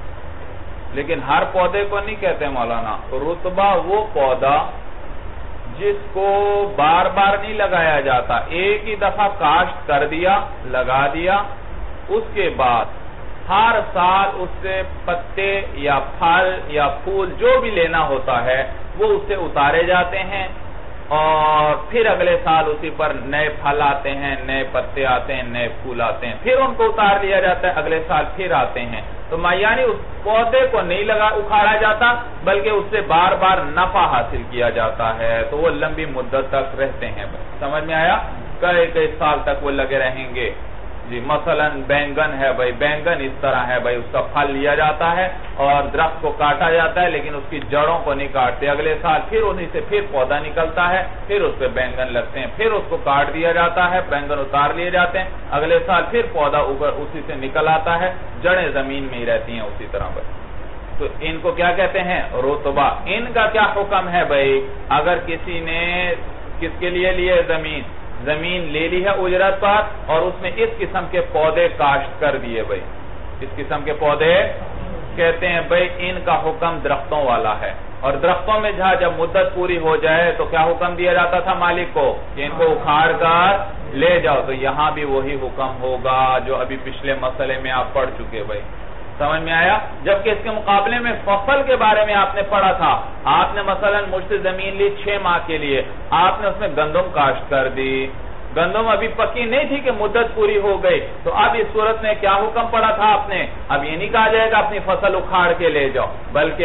لیکن ہر پودے کو نہیں کہتے مولانا، رتبہ وہ پودا جس کو بار بار نہیں لگایا جاتا، ایک ہی دفعہ کاشت کر دیا، لگا دیا، اس کے بعد ہر سال اس سے پتے یا پھل یا پھول جو بھی لینا ہوتا ہے وہ اس سے اتارے جاتے ہیں، اور پھر اگلے سال اسی پر نئے پھل آتے ہیں، نئے پتے آتے ہیں، نئے پھول آتے ہیں، پھر ان کو اتار لیا جاتا ہے، اگلے سال پھر آتے ہیں۔ تو یعنی اس پودے کو نہیں اکھاڑا جاتا، بلکہ اس سے بار بار نفع حاصل کیا جاتا ہے، تو وہ لمبی مدت تک رہتے ہیں۔ سمجھ میں آیا؟ کئی سال تک وہ لگے رہیں گے جی۔ مثلا بینگن ہے بھائی، بینگن اس طرح ہے بھائی، اس کا پھل لیا جاتا ہے اور درخت کو کاٹا جاتا ہے، لیکن اس کی جڑوں کو نہیں کاٹتے، اگلے سال پھر انہی سے پھر پودا نکلتا ہے، پھر اس پہ بینگن لگتے ہیں، پھر اس کو کاٹ دیا جاتا ہے، بینگن اتار لیے جاتے ہیں، اگلے سال پھر پودا اسی سے نکل آتا ہے، جڑیں زمین میں ہی رہتی ہیں اسی طرح بھائی۔ تو ان کو کیا کہتے ہیں؟ رطبہ۔ ان کا کیا حکم ہے بھائی؟ اگر کسی نے کس کے لیے لیے زمین لے لی ہے اجرت پر، اور اس میں اس قسم کے پودے کاشت کر دیے بھائی، اس قسم کے پودے کہتے ہیں بھائی ان کا حکم درختوں والا ہے، اور درختوں میں جب مدت پوری ہو جائے تو کیا حکم دیا جاتا تھا مالک کو کہ ان کو اکھاڑ کر لے جاؤ، تو یہاں بھی وہی حکم ہوگا جو ابھی پچھلے مسئلے میں آپ پڑھ چکے بھائی۔ سمجھ میں آیا؟ جبکہ اس کے مقابلے میں فصل کے بارے میں آپ نے پڑھا تھا، آپ نے مثلا مجھ سے زمین لی 6 ماہ کے لیے، آپ نے اس میں گندم کاشت کر دی، گندم ابھی پکی نہیں تھی کہ مدت پوری ہو گئی، تو اب اس صورت میں کیا حکم پڑا تھا آپ نے؟ اب یہ نہیں کہا جائے گا اپنی فصل اکھاڑ کے لے جاؤ، بلکہ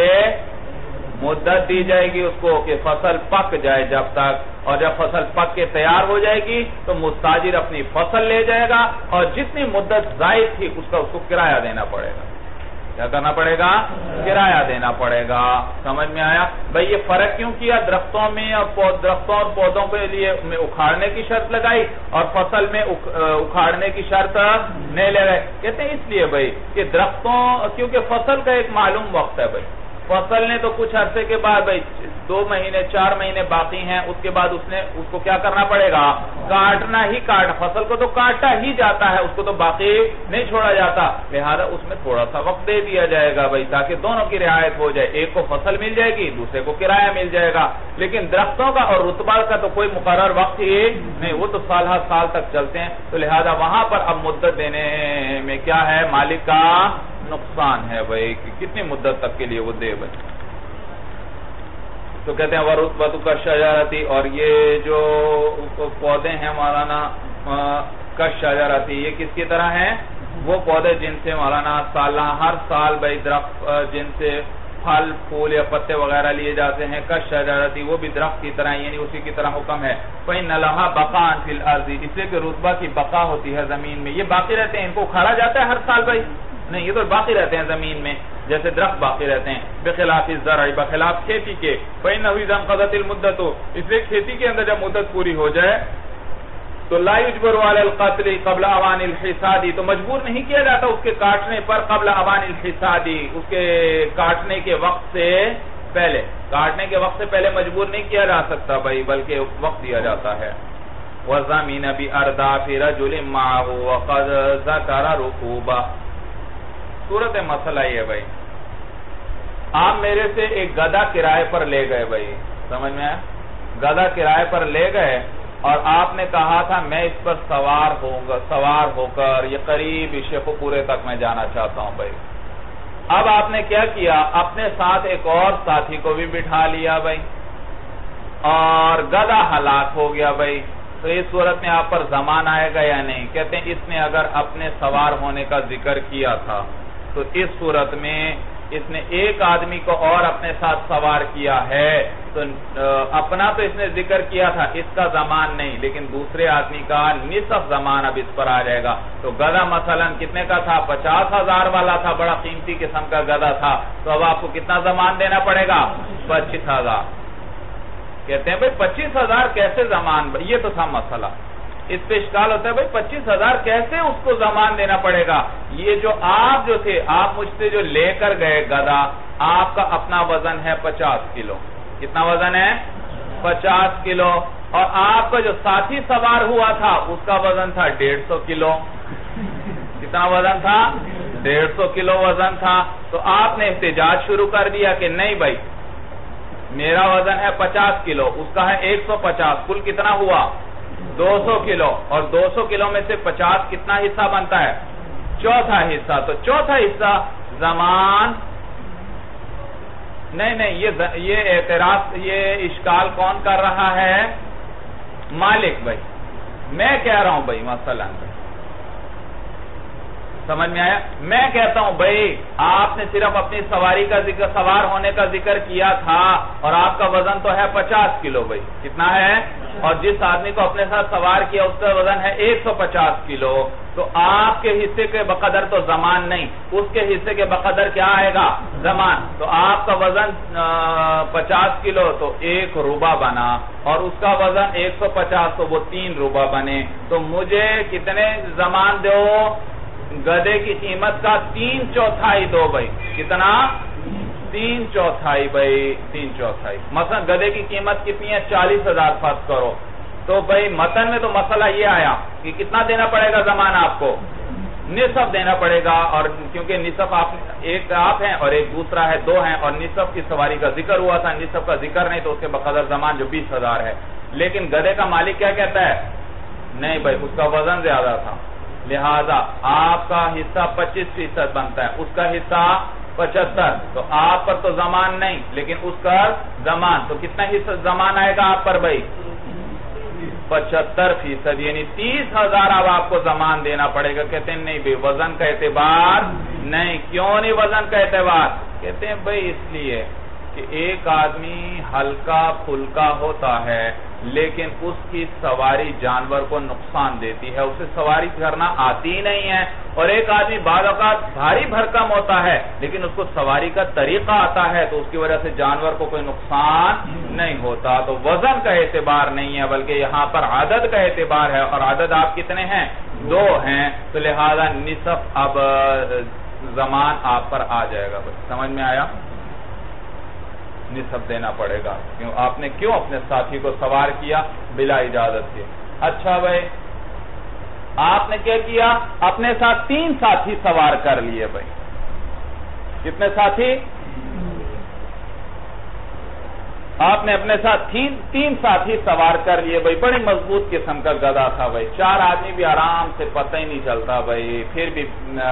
مدت دی جائے گی اس کو کہ فصل پک جائے جب تک، اور جب فصل پک کے تیار ہو جائے گی تو مستاجر اپنی فصل لے جائے گا، اور جتنی مدت زائد تھی اس کا اس کو کرایہ دینا پڑے گا۔ کیا کرنا پڑے گا؟ کرایہ دینا پڑے گا۔ سمجھ میں آیا؟ بھئی یہ فرق کیوں کیا؟ درختوں میں اور پودوں کے لیے میں اکھاڑنے کی شرط لگائی اور فصل میں اکھاڑنے کی شرط نہیں لگائی؟ کہتے ہیں اس لیے بھئی کہ درختوں، کیونکہ فصل کا ایک معلوم وقت ہے بھئی، فصل نے تو کچھ عرصے کے بعد بھئی 2 مہینے 4 مہینے باقی ہیں، اس کے بعد اس کو کیا کرنا پڑے گا؟ کاٹنا ہی فصل کو تو کاٹا ہی جاتا ہے، اس کو تو باقی نہیں چھوڑا جاتا، لہذا اس میں تھوڑا سا وقت دے دیا جائے گا بھئی تاکہ دونوں کی رعایت ہو جائے، ایک کو فصل مل جائے گی، دوسرے کو کرایہ مل جائے گا۔ لیکن درختوں کا اور رطبہ کا تو کوئی مقرر وقت ہی نہیں، وہ تو سال ہر سال تک چلتے ہیں، تو لہذا وہاں پر اب مدت دینے میں کیا ہے؟ مالک کا نقصان ہے بھئی، کتنی مدت تک کے لیے وہ دے بھئی۔ تو کہتے ہیں وَرُطْبَتُ كَالشَّجَرَةِ، اور یہ جو پودے ہیں مولانا كَالشَّجَرَةِ، یہ کس کی طرح ہیں؟ وہ پودے جن سے مولانا ہر سال بھائی درخت جن سے پھل پھول یا پتے وغیرہ لیے جاتے ہیں، كَالشَّجَرَةِ، وہ بھی درخت کی طرح، یعنی اسی کی طرح حکم ہے۔ فَإِنَّ لَهَا بَقَاءً فِي الْأَرْضِ، اس لیے کہ رتبہ کی بقا ہوتی ہے زمین میں، یہ باقی رہتے ہیں، ان کو اکھاڑا جاتا ہے ہر سال بھائی نہیں، یہ تو باقی رہتے ہیں زمین میں، جیسے درخت باقی رہتے ہیں۔ بخلاف الزرع، بخلاف کھیتی کے، فإنه إذا انقضت المدة، اس لیے کھیتی کے اندر جب مدت پوری ہو جائے تو لا يجبر على القتل قبل اوان الحصاد، تو مجبور نہیں کیا جاتا اس کے کاٹنے پر قبل اوان الحصاد، اس کے کاٹنے کے وقت سے پہلے، کاٹنے کے وقت سے پہلے مجبور نہیں کیا جا سکتا بھائی، بلکہ وقت دیا جاتا ہے۔ وَزَمِنَ بِأَرْدَافِ رَجُلٍ مَعَهُ وَقَدْ ذَكَرَ رُكُوبَهُ، صورت مسئلہ یہ بھائی، آپ میرے سے ایک گدھا کرائے پر لے گئے بھائی، سمجھ میں آیا؟ گدھا کرائے پر لے گئے اور آپ نے کہا تھا میں اس پر سوار ہو کر یہ قریب شیخ پورے تک میں جانا چاہتا ہوں بھائی۔ اب آپ نے کیا کیا؟ اپنے ساتھ ایک اور ساتھی کو بھی بٹھا لیا بھائی، اور گدھا ہلاک ہو گیا بھائی، تو اس صورت میں آپ پر ضمان آئے گا یا نہیں؟ کہتے ہیں اس نے اگر اپنے سوار ہونے کا ذکر کیا تھا تو اس صورت میں اس نے ایک آدمی کو اور اپنے ساتھ سوار کیا ہے، تو اپنا تو اس نے ذکر کیا تھا، اس کا ضمان نہیں، لیکن دوسرے آدمی کا نصف ضمان اب اس پر آ جائے گا۔ تو گدھا مثلا کتنے کا تھا؟ 50,000 والا تھا، بڑا قیمتی قسم کا گدھا تھا، تو اب آپ کو کتنا ضمان دینا پڑے گا؟ 25,000۔ کہتے ہیں بھئی 25,000 کیسے ضمان؟ یہ تو تھا مسئلہ، اس پہ اشکال ہوتا ہے بھئی 25,000 کیسے اس کو ضمان دینا پڑے گا؟ یہ جو آپ جو تھے، آپ مجھ سے جو لے کر گئے گدھا، آپ کا اپنا وزن ہے 50 کلو، کتنا وزن ہے؟ 50 کلو، اور آپ کا جو ساتھی سوار ہوا تھا اس کا وزن تھا 150 کلو، کتنا وزن تھا؟ 150 کلو وزن تھا۔ تو آپ نے احتجاج شروع کر دیا کہ نہیں بھائی میرا وزن ہے 50 کلو، اس کا ہے 150، کل کتنا ہوا 200 کلو، اور 200 کلو میں سے 50 کتنا حصہ بنتا ہے؟ چوتھا حصہ۔ تو چوتھا حصہ زمان نہیں، یہ اعتراض، یہ اشکال کون کر رہا ہے؟ مالک بھائی۔ میں کہہ رہا ہوں بھائی مثلا، سمجھ میں آیا؟ میں کہتا ہوں بھائی آپ نے صرف اپنی سواری کا ذکر، سوار ہونے کا ذکر کیا تھا، اور آپ کا وزن تو ہے 50 کلو بھائی، کتنا ہے؟ اور جس آدمی کو اپنے ساتھ سوار کیا اس کا وزن ہے 150 کلو، تو آپ کے حصے کے بقدر تو زمان نہیں، اس کے حصے کے بقدر کیا آئے گا؟ زمان۔ تو آپ کا وزن 50 کلو تو 1 روبہ بنا، اور اس کا وزن 150 تو وہ 3 روبہ بنے۔ تو مجھے کتنے زمان دو؟ گدے کی قیمت کا 3/4 دو بھائی۔ کتنا؟ 3/4 بھائی، 3/4۔ مثلا گدے کی قیمت کتنی ہے؟ 40,000 فرض کرو۔ تو بھائی متن میں تو مسئلہ یہ آیا کہ کتنا دینا پڑے گا زمان آپ کو؟ نصف دینا پڑے گا، اور کیونکہ نصف ایک آپ ہیں اور ایک دوسرا ہے، 2 ہیں، اور نصف کی سواری کا ذکر ہوا تھا، نصف کا ذکر نہیں، تو اس کے بقدر زمان جو 20,000 ہے۔ لیکن گدے کا مالک کیا کہتا ہے؟ نہیں بھائی، اس کا وزن زیادہ تھا، لہذا آپ کا حصہ 25% بنتا ہے، اس کا حصہ 75، تو آپ پر تو زمان نہیں لیکن اس کا زمان، تو کتنا حصہ زمان آئے گا آپ پر بھائی؟ 75%، یعنی 30,000 اب آپ کو زمان دینا پڑے گا۔ کہتے ہیں نہیں بھائی وزن کا اعتبار نہیں۔ کیوں نہیں وزن کا اعتبار؟ کہتے ہیں بھائی اس لیے کہ ایک آدمی ہلکا پھلکا ہوتا ہے لیکن اس کی سواری جانور کو نقصان دیتی ہے، اسے سواری کرنا آتی نہیں ہے، اور ایک آدمی بعض اوقات بھاری بھرکم ہوتا ہے لیکن اس کو سواری کا طریقہ آتا ہے، تو اس کی وجہ سے جانور کو کوئی نقصان نہیں ہوتا۔ تو وزن کا اعتبار نہیں ہے بلکہ یہاں پر عدد کا اعتبار ہے، اور عدد آپ کتنے ہیں؟ 2 ہیں، تو لہذا نصف اب زمان آپ پر آ جائے گا۔ سمجھ میں آیا؟ نصف دینا پڑے گا، آپ نے کیوں اپنے ساتھی کو سوار کیا؟ بلا اجازت کے۔ اچھا بھائی آپ نے کیا کیا؟ اپنے ساتھ 3 ساتھی سوار کر لیے بھائی۔ کتنے ساتھی؟ آپ نے اپنے ساتھ 3 ساتھی سوار کر لیے بھائی۔ بڑی مضبوط قسم کا گدھا تھا بھائی، 4 آدمی بھی آرام سے، پتہ ہی نہیں چلتا بھائی، پھر بھی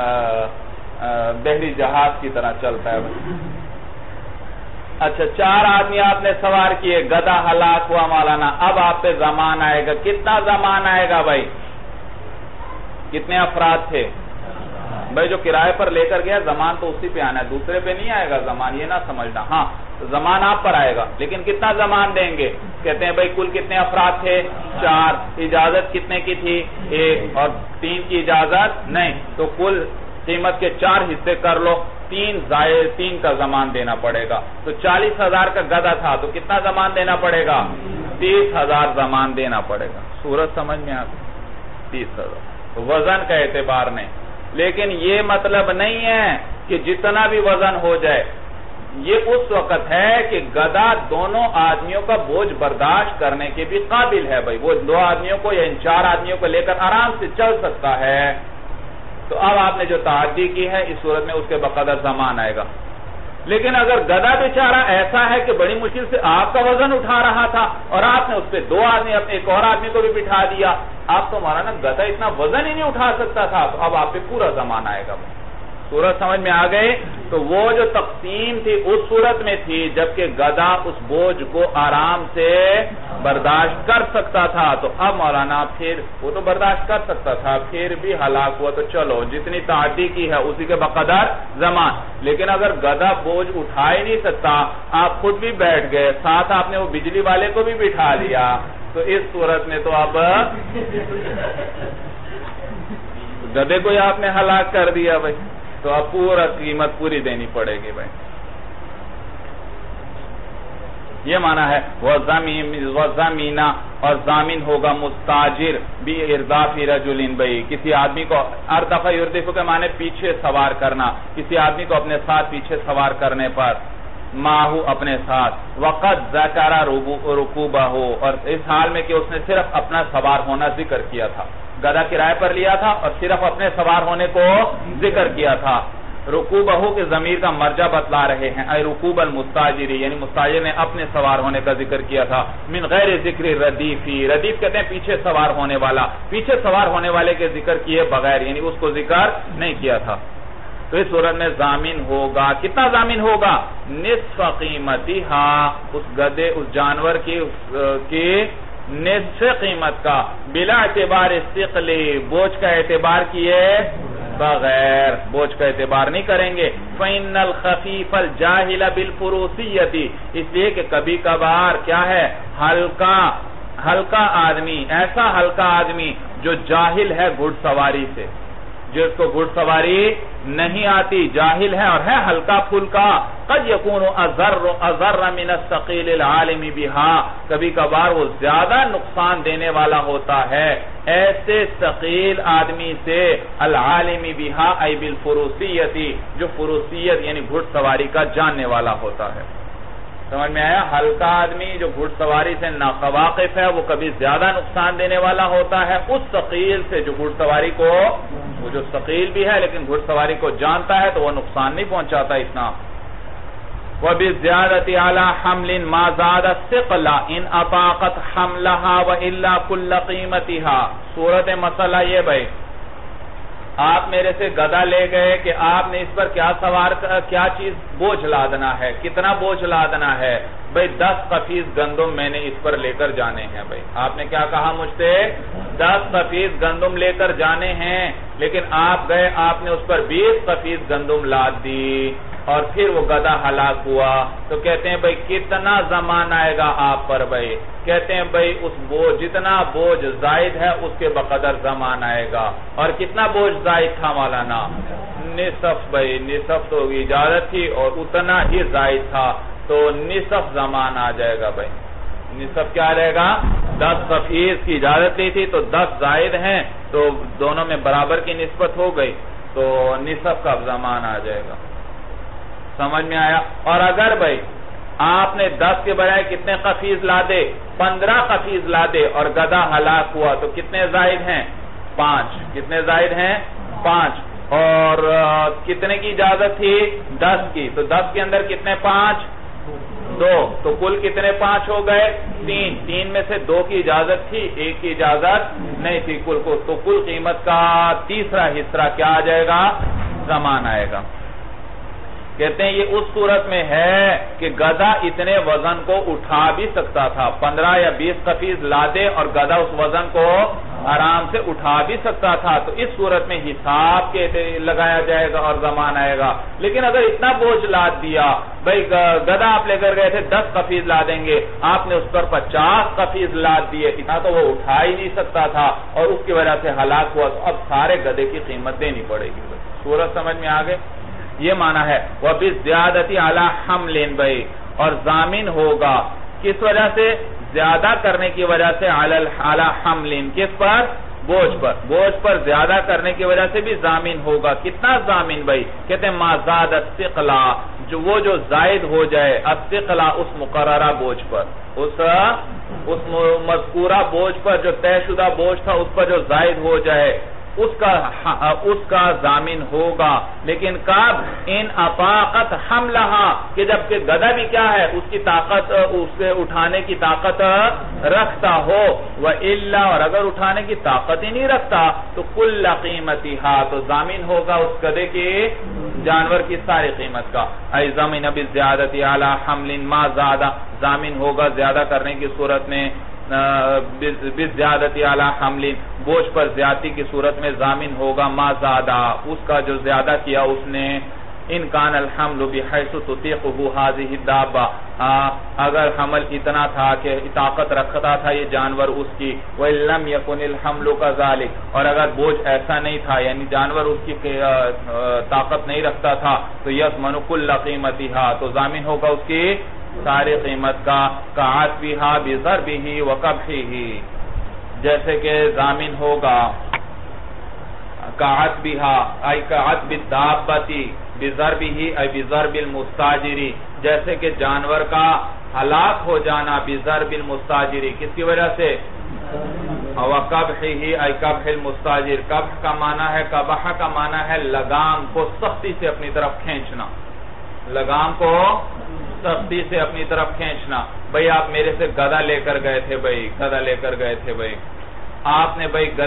بحری جہاز کی طرح چلتا ہے بھائی۔ اچھا 4 آدمی آپ نے سوار کیے، گدھا ہلاک ہوا مولانا، اب آپ پہ زمان آئے گا۔ کتنا زمان آئے گا بھائی؟ کتنے افراد تھے بھائی؟ جو کرائے پر لے کر گیا زمان تو اسی پہ آنا ہے، دوسرے پہ نہیں آئے گا زمان، یہ نہ سمجھنا۔ ہاں زمان آپ پر آئے گا، لیکن کتنا زمان دیں گے؟ کہتے ہیں بھائی کل کتنے افراد تھے؟ 4، اجازت کتنے کی تھی؟ 1، اور 3 کی اجازت نہیں، تو کل قیمت کے 4 حصے کر لو، 3 کا زمان دینا پڑے گا۔ تو 40,000 کا گدھا تھا تو کتنا زمان دینا پڑے گا؟ 30,000 زمان دینا پڑے گا۔ صورت سمجھ میں آتی؟ 30,000 وزن کا اعتبار نہیں، لیکن یہ مطلب نہیں ہے کہ جتنا بھی وزن ہو جائے، یہ اس وقت ہے کہ گدھا دونوں آدمیوں کا بوجھ برداشت کرنے کے بھی قابل ہے بھائی، وہ 2 آدمیوں کو یا ان 4 آدمیوں کو لے کر آرام سے چل سکتا ہے۔ تو اب آپ نے جو تعدی کی ہے اس صورت میں اس کے بقدر زمان آئے گا۔ لیکن اگر گدھا بیچارہ ایسا ہے کہ بڑی مشکل سے آپ کا وزن اٹھا رہا تھا اور آپ نے اس پہ 2 آدمی، ایک اور آدمی کو بھی بٹھا دیا، آپ تو مولانا گدھا اتنا وزن ہی نہیں اٹھا سکتا تھا، تو اب آپ پہ پورا زمان آئے گا۔ صورت سمجھ میں آ گئی؟ تو وہ جو تقسیم تھی اس صورت میں تھی جبکہ گدھا اس بوجھ کو آرام سے برداشت کر سکتا تھا، تو اب مولانا پھر وہ تو برداشت کر سکتا تھا، پھر بھی ہلاک ہوا تو چلو جتنی تعدی کی ہے اسی کے بقدر زمان۔ لیکن اگر گدھا بوجھ اٹھا ہی نہیں سکتا، آپ خود بھی بیٹھ گئے، ساتھ آپ نے وہ بجلی والے کو بھی بٹھا لیا، تو اس صورت میں تو اب گدھے کو ہی آپ نے ہلاک کر دیا بھائی، تو اب پورا قیمت پوری دینی پڑے گی بھائی۔ یہ معنی ہے وَزَمِينَ، اور ضامن ہوگا مستاجر بِإِرْدَافِ رَجُلٍ بھائی، کسی آدمی کو اردفع یردف کے معنی پیچھے سوار کرنا، کسی آدمی کو اپنے ساتھ پیچھے سوار کرنے پر، ماہو اپنے ساتھ، وَقَدْ ذَكَرَ رُكُوبَهُ، اور اس حال میں کہ اس نے صرف اپنا سوار ہونا ذکر کیا تھا، گدھا کرائے پر لیا تھا اور صرف اپنے سوار ہونے کو ذکر کیا تھا۔ رکوبہو کے ضمیر کا مرجع بتلا رہے ہیں، اے رکوب المستاجری، یعنی مستاجر نے اپنے سوار ہونے کا ذکر کیا تھا، من غیر ذکر ردیفی، ردیف کہتے ہیں پیچھے سوار ہونے والا، پیچھے سوار ہونے والے کے ذکر کیے بغیر، یعنی اس کو ذکر نہیں کیا تھا۔ تو اس صورت میں ضامن ہوگا، کتنا ضامن ہوگا؟ نصف قیمتہا، اس گدے اس جانور کی نصف قیمت کا، بلا اعتبار ثقل، بوجھ کا اعتبار کیے بغیر، بوجھ کا اعتبار نہیں کریں گے۔ فَإِنَّ الْخَفِيفَ الْجَاهِلَ بِالْفُرُوسِيَّةِ، اس لیے کہ کبھی کبھار کیا ہے، ہلکا آدمی، ایسا ہلکا آدمی جو جاہل ہے گھڑ سواری سے، جس کو گھڑ سواری نہیں آتی، جاہل ہے اور ہے ہلکا پھلکا، قد یکون اضر من الثقیل العالم بہا، کبھی کبھار وہ زیادہ نقصان دینے والا ہوتا ہے ایسے ثقیل آدمی سے، العالم بہا ای بالفروسیت، جو فروسیت یعنی گھڑ سواری کا جاننے والا ہوتا ہے۔ سمجھ میں آیا؟ ہلکا آدمی جو گھڑ سواری سے ناواقف ہے وہ کبھی زیادہ نقصان دینے والا ہوتا ہے اس ثقیل سے جو گھڑ سواری کو، وہ جو ثقیل بھی ہے لیکن گھڑ سواری کو جانتا ہے تو وہ نقصان نہیں پہنچاتا اتنا۔ وَبِالزِّيَادَةِ عَلَى حَمْلٍ مَا زَادَ الثِّقْلَ إِنْ أَطَاقَتْ حَمْلَهَا وَإِلَّا كُلَّ قِيمَتِهَا۔ صورت مسئلہ یہ بھائی، آپ میرے سے گدا لے گئے کہ آپ نے اس پر کیا چیز بوجھ لادنا ہے، کتنا بوجھ لادنا ہے؟ بھئی 10 قفیز گندم میں نے اس پر لے کر جانے ہیں۔ بھئی آپ نے کیا کہا مجھ سے؟ 10 قفیز گندم لے کر جانے ہیں، لیکن آپ گئے، آپ نے اس پر 20 قفیز گندم لاد دی اور پھر وہ گدہ ہلاک ہوا، تو کہتے ہیں بھئی کتنا زمان آئے گا آپ پر؟ بھئی کہتے ہیں بھئی اس بوجھ، جتنا بوجھ زائد ہے اس کے بقدر زمان آئے گا۔ اور کتنا بوجھ زائد تھا مولانا؟ نصف۔ بھئی نصف تو اجازت تھی اور اتنا ہی زائد تھا تو نصف زمان آ جائے گا۔ بھئی نصف کیا رہے گا؟ 10 قفیز کی اجازت لی تھی تو 10 زائد ہیں تو دونوں میں برابر کی نسبت ہو گئی تو نصف کا زمان آ جائے گا۔ سمجھ میں آیا؟ اور اگر بھئی آپ نے 10 کے بجائے کتنے قفیز لادے؟ 15 قفیز لادے اور گدہ ہلاک ہوا تو کتنے زائد ہیں؟ 5۔ کتنے زائد ہیں؟ 5۔ اور کتنے کی اجازت تھی؟ 10 کی، تو 10 کے اندر کتنے 5؟ 2، تو کل کتنے 5 ہو گئے؟ 3 میں سے 2 کی اجازت تھی، 1 کی اجازت نہیں تھی کل کو، تو کل قیمت کا تیسرا حصہ کیا آ جائے گا؟ زمان آئے گا۔ کہتے ہیں یہ اس صورت میں ہے کہ گدہ اتنے وزن کو اٹھا بھی سکتا تھا، 15 یا 20 قفیز لادے اور گدہ اس وزن کو آرام سے اٹھا بھی سکتا تھا، تو اس صورت میں حساب کے لگایا جائے گا اور زمان آئے گا۔ لیکن اگر اتنا بوجھ لاد دیا، بھئی گدہ آپ لے کر گئے تھے 10 قفیز لادیں گے، آپ نے اس پر 50 قفیز لاد دیے، اتنا تو وہ اٹھا ہی نہیں سکتا تھا اور اس کی وجہ سے ہلاک ہوا، تو اب سارے گدے کی قیمت دینی پڑے گی۔ صورت سمجھ میں آگئے؟ یہ معنی ہے وَبِالزِّيَادَةِ عَلَى حَمْلٍ، بھئی اور ضامن ہوگا کس وجہ سے؟ زیادہ کرنے کی وجہ سے، عَلَى حَمْلٍ کس پر؟ بوجھ پر، بوجھ پر زیادہ کرنے کی وجہ سے بھی ضامن ہوگا۔ کتنا ضامن بھئی؟ کہتے ہیں مَا زَادَ الثِّقْلَ، جو زائد ہو جائے، الثِّقْلَ اس مقررہ بوجھ پر، اس مذکورہ بوجھ پر، جو طے شدہ بوجھ تھا اس پر جو زائد ہو جائے اس کا ضامن ہوگا۔ لیکن کب؟ ان اطاقت حملہا، کہ جبکہ گدہ بھی کیا ہے؟ اس کی طاقت، اس سے اٹھانے کی طاقت رکھتا ہو، وَإِلَّا اور اگر اٹھانے کی طاقت ہی نہیں رکھتا تو کل قیمتہا، تو ضامن ہوگا اس گدے کی، جانور کی ساری قیمت کا۔ اَيْ ضَمِنَ بِالزِّيَادَةِ عَلَى حَمْلٍ مَا زَادَ، ضامن ہوگا زیادہ کرنے کی صورت میں، بِالزِّيَادَةِ عَلَى حَمْلٍ بوجھ پر زیادتی کی صورت میں ضامن ہوگا ما زادہ، اس کا جو زیادہ کیا اس نے، ان کان الحمل بحیث تطیقہ هذه الدابہ، اگر حمل اتنا تھا کہ طاقت رکھتا تھا یہ جانور اس کی، وَإِن لَمْ يَكُنِ الْحَمْلُ كَذَلِكَ اور اگر بوجھ ایسا نہیں تھا یعنی جانور اس کی طاقت نہیں رکھتا تھا تو یضمن کل قیمتہا، تو ضامن ہوگا اس کی ساری قیمت کا، کعتبہا بضربہ وقبحہ، جیسے کہ ضامن ہوگا کعتبہا ای کعتب الدابۃ بضربہ ای بضرب المستاجر، جیسے کہ جانور کا ہلاک ہو جانا بضرب المستاجر، کس کی وجہ سے؟ وَقَبْحِهِ ای قبح المستاجر، قبح کا معنی ہے، قبح کا معنی ہے لگام کو سختی سے اپنی طرف کھینچنا، لگام کو سختی سے اپنی طرف کھینچنا۔ بھئی آپ میرے سے گدھا لے کر گئے تھے بھئی، گدھا لے کر گئے تھے بھئی، آپ نے بھئی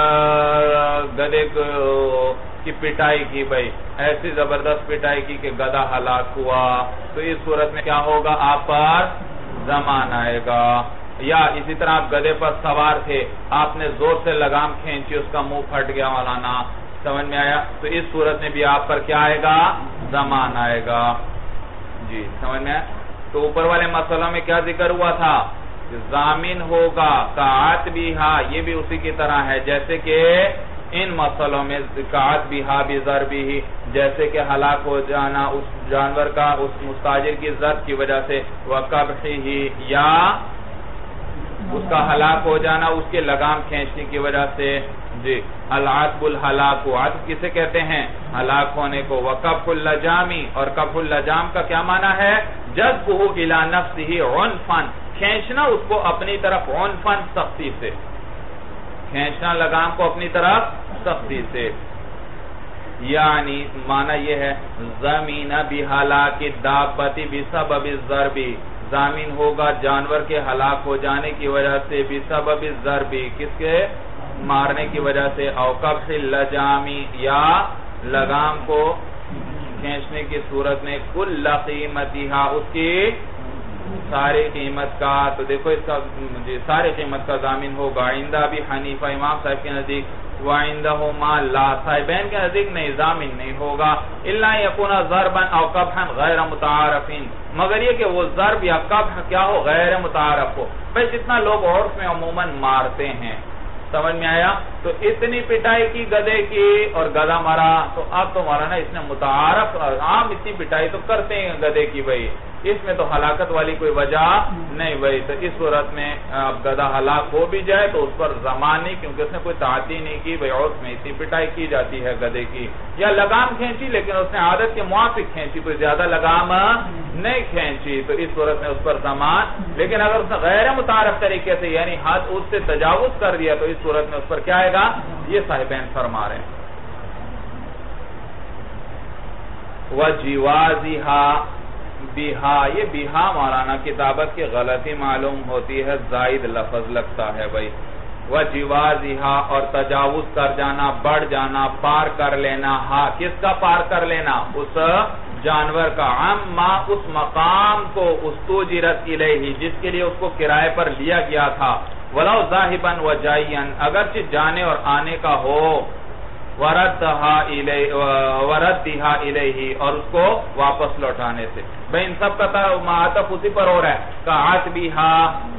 گدھے کی پٹائی کی بھئی، ایسی زبردست پٹائی کی کہ گدھا ہلاک ہوا، تو اس صورت میں کیا ہوگا؟ آپ پر زمان آئے گا۔ یا اسی طرح آپ گدھے پر سوار تھے، آپ نے زور سے لگام کھینچی، اس کا منہ پھٹ گیا مولانا، سمجھ میں آیا؟ تو اس صورت میں بھی آپ پر کیا آئے گا؟ زمان آئے گا۔ جی سمجھ میں آیا؟ تو اوپر والے مسئلہ میں کیا ذکر ہوا تھا؟ ضامن ہوگا، کعتبھا، یہ بھی اسی کی طرح ہے جیسے کہ ان مسئلوں میں کعتبھا بضربہ، جیسے کہ ہلاک ہو جانا اس جانور کا اس مستاجر کی ضرب کی وجہ سے، وقبحہ، یا اس کا ہلاک ہو جانا اس کے لگام کھینچنے کی وجہ سے۔ جی العتب الہلاک، عتب کسے کہتے ہیں؟ ہلاک ہونے کو۔ وقبح اللجام، اور قبح اللجام کا کیا معنی ہے؟ جذبہ الی نفسہ عنفا، کھینچنا اس کو اپنی طرف، عنفا سختی سے، کھینچنا لگام کو اپنی طرف سختی سے۔ یعنی معنی یہ ہے زمین بہلاک الدابۃ بسبب الضرب، ضامن ہوگا جانور کے ہلاک ہو جانے کی وجہ سے، بسبب الضرب، کس کے؟ مارنے کی وجہ سے، او قبح اللجام، یا لگام کو کھینچنے کی صورت میں، کل قیمتھا، اس کی ساری قیمت کا، تو دیکھو اس کا ساری قیمت کا ضامن ہوگا۔ عند ابی حنیفہ امام صاحب کے نزدیک، وعندہما لا، صاحبین کے نزدیک نہیں، ضامن نہیں ہوگا، الا یکون ضربا او قبحا غیر متعارف، مگر یہ کہ وہ ضرب یا قبح کیا ہو؟ غیر متعارف ہو۔ بھئی جتنا لوگ عرف میں عموماً مارتے ہیں، سمجھ میں آیا؟ تو اتنی پٹائی کی گدھے کی اور گدھا مرا، تو اب تو مولانا اس نے متعارف عام اتنی پٹائی تو کرتے ہیں گدھے کی بھئی، اس میں تو ہلاکت والی کوئی وجہ نہیں بھئی۔ تو اس صورت میں اب گدھا ہلاک ہو بھی جائے تو اس پر زمان نہیں، کیونکہ اس نے کوئی تعدی نہیں کی بھئی، عرف میں اتنی پٹائی کی جاتی ہے گدھے کی، یا لگام کھینچی لیکن اس نے عادت کے موافق کھینچی، کوئی زیادہ لگام نہیں کھینچی، تو اس صورت میں اس پر زمان۔ لیکن اگر اس نے غیر متعارف طریقے سے یعنی حد اس سے تجاوز کر دیا تو اس صورت میں اس پر کیا آئے گا؟ یہ صاحبین فرما رہے ہیں۔ وَجِوَازِهَا بِہا، یہ بِہا مولانا کتابت کی غلطی معلوم ہوتی ہے، زائد لفظ لگتا ہے بھائی۔ وَجِوَازِهَا، اور تجاوز کر جانا، بڑھ جانا، پار کر لینا، ہاں کس کا پار کر لینا؟ اس جانور کا، عَمَّا، اس مقام کو، اُسْتُوجِرَتْ إِلَيْهِ، جس کے لیے اس کو کرائے پر لیا گیا تھا، وَلَوْ ذَاهِبًا وَجَائِيًا، اگرچہ جانے اور آنے کا ہو، وَرَدَّهَا إِلَيْهِ، اور اس کو واپس لوٹانے سے۔ بھئی ان سب کا معطف اسی پر ہو رہا ہے، کعتبھا۔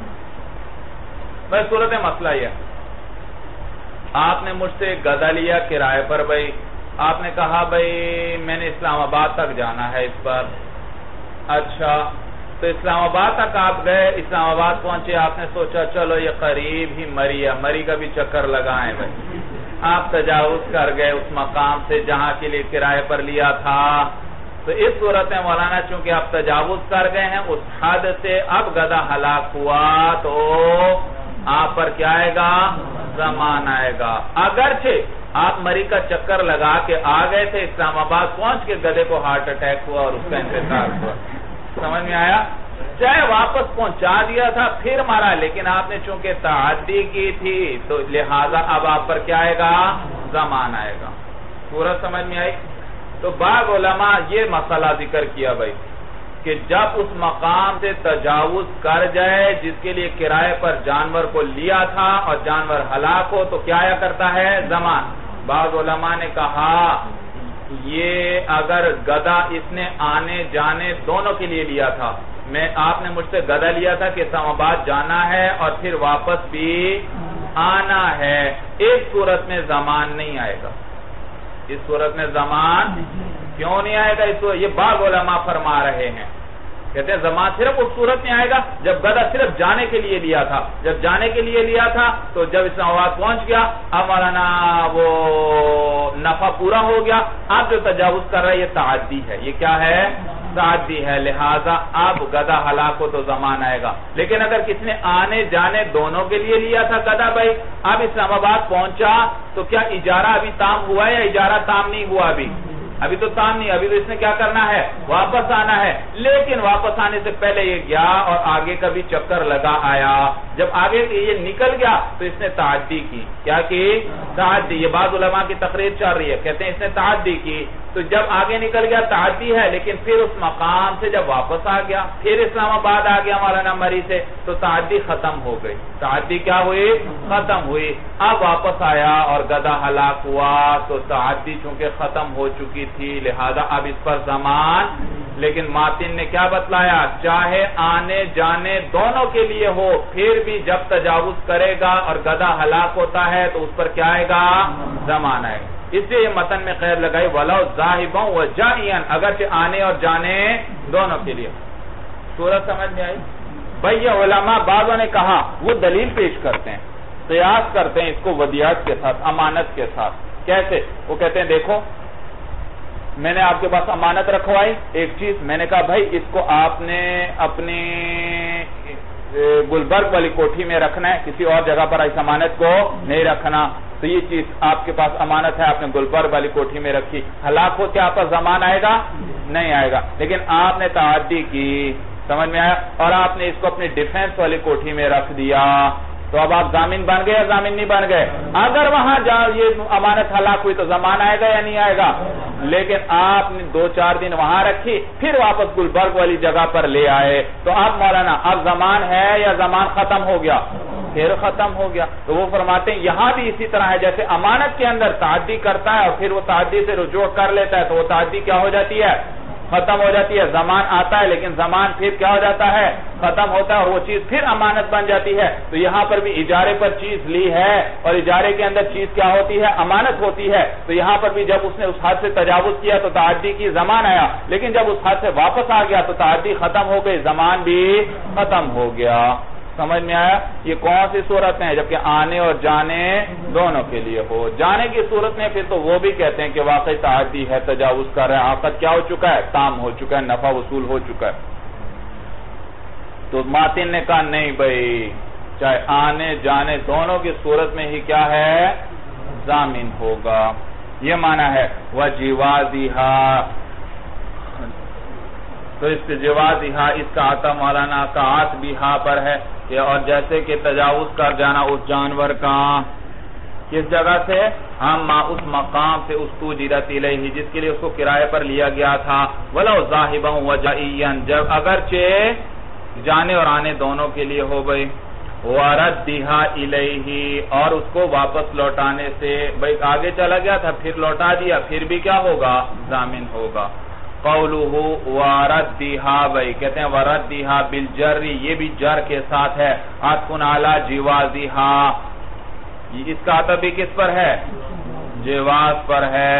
بھئی صورت مسئلہ یہ، آپ نے مجھ سے گدھا لیا کرائے پر بھئی، آپ نے کہا بھئی میں نے اسلام آباد تک جانا ہے اس پر، اچھا تو اسلام آباد تک آپ گئے، اسلام آباد پہنچے، آپ نے سوچا چلو یہ قریب ہی مری ہے، مری کا بھی چکر لگائیں بھئی، آپ تجاوز کر گئے اس مقام سے جہاں کے لیے کرائے پر لیا تھا، تو اس صورت میں مولانا چونکہ آپ تجاوز کر گئے ہیں اس حد سے، اب گدھا ہلاک ہوا تو آپ پر کیا آئے گا؟ زمان آئے گا۔ اگرچہ آپ مری کا چکر لگا کے آ گئے تھے، اسلام آباد پہنچ کے گدھے کو ہارٹ اٹیک ہوا اور اس کا انتقال ہوا، سمجھ میں آیا؟ چاہے واپس پہنچا دیا تھا پھر مارا، لیکن آپ نے چونکہ تعدی کی تھی تو لہذا اب آپ پر کیا آئے گا؟ زمان آئے گا۔ پورا سمجھ میں آئی؟ تو بعض علماء یہ مسئلہ ذکر کیا بھائی کہ جب اس مقام سے تجاوز کر جائے جس کے لیے کرائے پر جانور کو لیا تھا اور جانور ہلاک ہو تو کیا آیا کرتا ہے؟ زمان۔ بعض علماء نے کہا یہ اگر گدھا اس نے آنے جانے دونوں کے لیے لیا تھا، آپ نے مجھ سے گدھا لیا تھا کہ اسلام آباد جانا ہے اور پھر واپس بھی آنا ہے، اس صورت میں زمان نہیں آئے گا، اس صورت میں زمان کیوں نہیں آئے گا؟ یہ بعض علماء فرما رہے ہیں، کہتے ہیں زمان صرف اس صورت میں آئے گا جب گدھا صرف جانے کے لیے لیا تھا، جب جانے کے لیے لیا تھا تو جب اسلام آباد پہنچ گیا اب مولانا وہ نفع پورا ہو گیا، اب جو تجاوز کر رہا ہے یہ تعدی ہے، یہ کیا ہے؟ تعدی ہے، لہذا اب گدھا ہلاک ہو تو زمان آئے گا. لیکن اگر کس نے آنے جانے دونوں کے لیے لیا تھا گدھا بھائی، اب اسلام آباد پہنچا تو کیا اجارہ ابھی تام ہوا ہے یا اجارہ تام نہیں ہوا؟ ابھی تو تام نہیں، ابھی تو اس نے کیا کرنا ہے؟ واپس آنا ہے. لیکن واپس آنے سے پہلے یہ گیا اور آگے کا بھی چکر لگا آیا. جب آگے یہ نکل گیا تو اس نے تعدی کی. کیا کی؟ تعدی. یہ بعض علماء کی تقریر چل رہی ہے، کہتے ہیں اس نے تعدی کی. تو جب آگے نکل گیا تعدی ہے، لیکن پھر اس مقام سے جب واپس آ گیا، پھر اسلام آباد آ گیا مولانا مری سے، تو تعدی ختم ہو گئی. تعدی کیا ہوئی؟ ختم ہوئی. اب واپس آیا اور گدھا ہلاک ہوا تو تعدی چونکہ ختم ہو چکی تھی، لہذا اب اس پر زمان. لیکن ماتن نے کیا بتلایا؟ چاہے آنے جانے دونوں کے لیے ہو، پھر بھی جب تجاوز کرے گا اور گدھا ہلاک ہوتا ہے تو اس پر کیا آئے گا؟ زمان آئے گا. اس لیے یہ متن میں قید لگائی وَلَوْ ذَاهِبًا وَجَائِيًا، اگرچہ آنے اور جانے دونوں کے لیے. سورت سمجھ میں آئی؟ بھئی یہ علماء بعضوں نے کہا، وہ دلیل پیش کرتے ہیں، قیاس کرتے ہیں اس کو ودیعت کے ساتھ، امانت کے ساتھ. کیسے؟ وہ کہتے ہیں دیکھو میں نے آپ کے پاس امانت رکھوائی ایک چیز، میں نے کہا بھائی اس کو آپ نے اپنی گلبرگ والی کوٹھی میں رکھنا ہے، کسی اور جگہ پر اس امانت کو نہیں رکھنا. تو یہ چیز آپ کے پاس امانت ہے، آپ نے گلبرگ والی کوٹھی میں رکھی، ہلاک ہو کیا آپ پر زمان آئے گا؟ نہیں آئے گا. لیکن آپ نے تعدی کی، سمجھ میں آیا، اور آپ نے اس کو اپنی ڈیفنس والی کوٹھی میں رکھ دیا، تو اب آپ ضامن بن گئے یا ضامن نہیں بن گئے؟ اگر وہاں یہ امانت ہلاک ہوئی تو زمان آئے گا یا نہیں آئے گا؟ لیکن آپ نے 2-4 دن وہاں رکھی، پھر واپس گلبرگ والی جگہ پر لے آئے، تو اب مولانا اب زمان ہے یا زمان ختم ہو گیا؟ پھر ختم ہو گیا. تو وہ فرماتے ہیں یہاں بھی اسی طرح ہے، جیسے امانت کے اندر تعدی کرتا ہے اور پھر وہ تعدی سے رجوع کر لیتا ہے، تو وہ تعدی کیا ہو جاتی ہے؟ ختم ہو جاتی ہے. زمان آتا ہے لیکن زمان پھر کیا ہو جاتا ہے؟ ختم ہوتا ہے اور وہ چیز پھر امانت بن جاتی ہے. تو یہاں پر بھی اجارے پر چیز لی ہے اور اجارے کے اندر چیز کیا ہوتی ہے؟ امانت ہوتی ہے. تو یہاں پر بھی جب اس نے اس حد سے تجاوز کیا تو تعدی کی زمان آیا، لیکن جب اس حد سے واپس آ گیا تو تعدی ختم ہو گئی، زمان بھی ختم ہو گیا. سمجھ میں آیا؟ یہ کون سی صورت ہیں؟ جبکہ آنے اور جانے دونوں کے لیے ہو. جانے کی صورت میں پھر تو وہ بھی کہتے ہیں کہ واقعی تعدی ہے، تجاوز کر رہے ہیں، عقد کیا ہو چکا ہے؟ تام ہو چکا ہے، نفع وصول ہو چکا ہے. تو ماتن نے کہا نہیں بھائی، چاہے آنے جانے دونوں کی صورت میں ہی کیا ہے؟ ضامن ہوگا. یہ معنی ہے وَجِوَازِهَا. تو اس کے جوازہا، اس کا عطا مولانا کا عطف بھی ہاں پر ہے، اور جیسے کہ تجاوز کر جانا اس جانور کا کس جگہ سے؟ ہم اس مقام سے اس توجیرت الیہ، جس کے لیے اس کو کرائے پر لیا گیا تھا. وَلَوْ ذَاهِبًا وَجَائِيًا، جب اگرچہ جانے اور آنے دونوں کے لیے ہو گئی. وَرَدِّهَا إِلَيْهِ، اور اس کو واپس لوٹانے سے، بھئی آگے چلا گیا تھا پھر لوٹا دیا، پھر بھی کیا ہوگا؟ ضامن ہوگا. قولہ وَرَدِّهَا، بھئی کہتے ہیں وَرَدِّهَا بِالْجَرِّ، یہ بھی جر کے ساتھ ہے. عطف علی جِوَازِهَا، اس کا عطف بھی کس پر ہے؟ جواز پر ہے.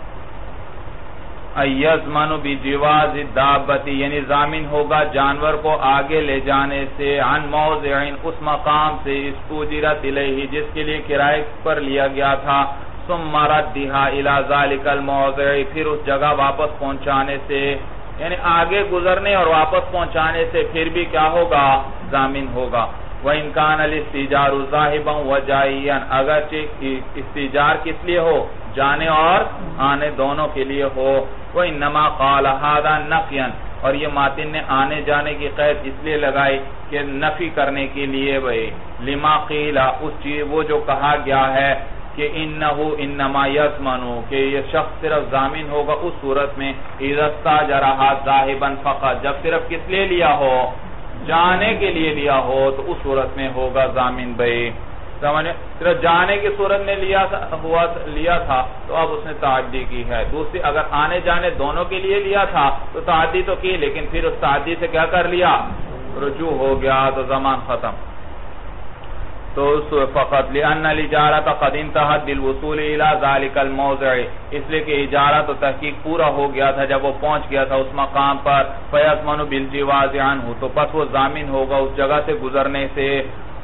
اَيَّزْمَنُ بِجِوَازِ الدَّابَّةِ، یعنی ضامن ہوگا جانور کو آگے لے جانے سے، عن موضع، اس مقام سے، استُوجِرَتْ إِلَيْهِ، جس کے لیے کرائے پر لیا گیا تھا. ثم ردها الى ذلك الموضع، پھر اس جگہ واپس پہنچانے سے، یعنی آگے گزرنے اور واپس پہنچانے سے پھر بھی کیا ہوگا؟ ضامن ہوگا. وَإِنْ كَانَ الْإِسْتِجَارُ ذَاهِبًا وَجَائِيًا، اگرچہ استیجار کس لیے ہو؟ جانے اور آنے دونوں کے لیے ہو. وَإِنَّمَا قَالَ هَذَا نَفْيًا، اور یہ ماتن نے آنے جانے کی قید اس لیے لگائی کہ نفی کرنے کے لیے، بھئی لما قیل، اس چیز وہ جو کہا گیا ہے کہ انہو انما یضمنو، کہ یہ شخص صرف ضامن ہوگا اس صورت میں اذا استاجرہا ذاہبا فقط، جب صرف کس لیے لیا ہو؟ جانے کے لیے لیا ہو، تو اس صورت میں ہوگا ضامن. بھئی سمجھے؟ صرف جانے کی صورت میں لیا تھا تو اب اس نے تعدی کی ہے. دوسری اگر آنے جانے دونوں کے لیے لیا تھا تو تعدی تو کی، لیکن پھر اس تعدی سے کیا کر لیا؟ رجوع ہو گیا، تو زمان ختم. تو فقط لأن الإجارة قد انتهت بالوصول إلى ذلك الموضع، اس لئے کہ اجارہ تو تحقیق پورا ہو گیا تھا جب وہ پہنچ گیا تھا اس مقام پر. فَيَضْمَنُ بِالْجِوَازِ عَنْهُ، تو پس وہ ضامن ہوگا اس جگہ سے گزرنے سے.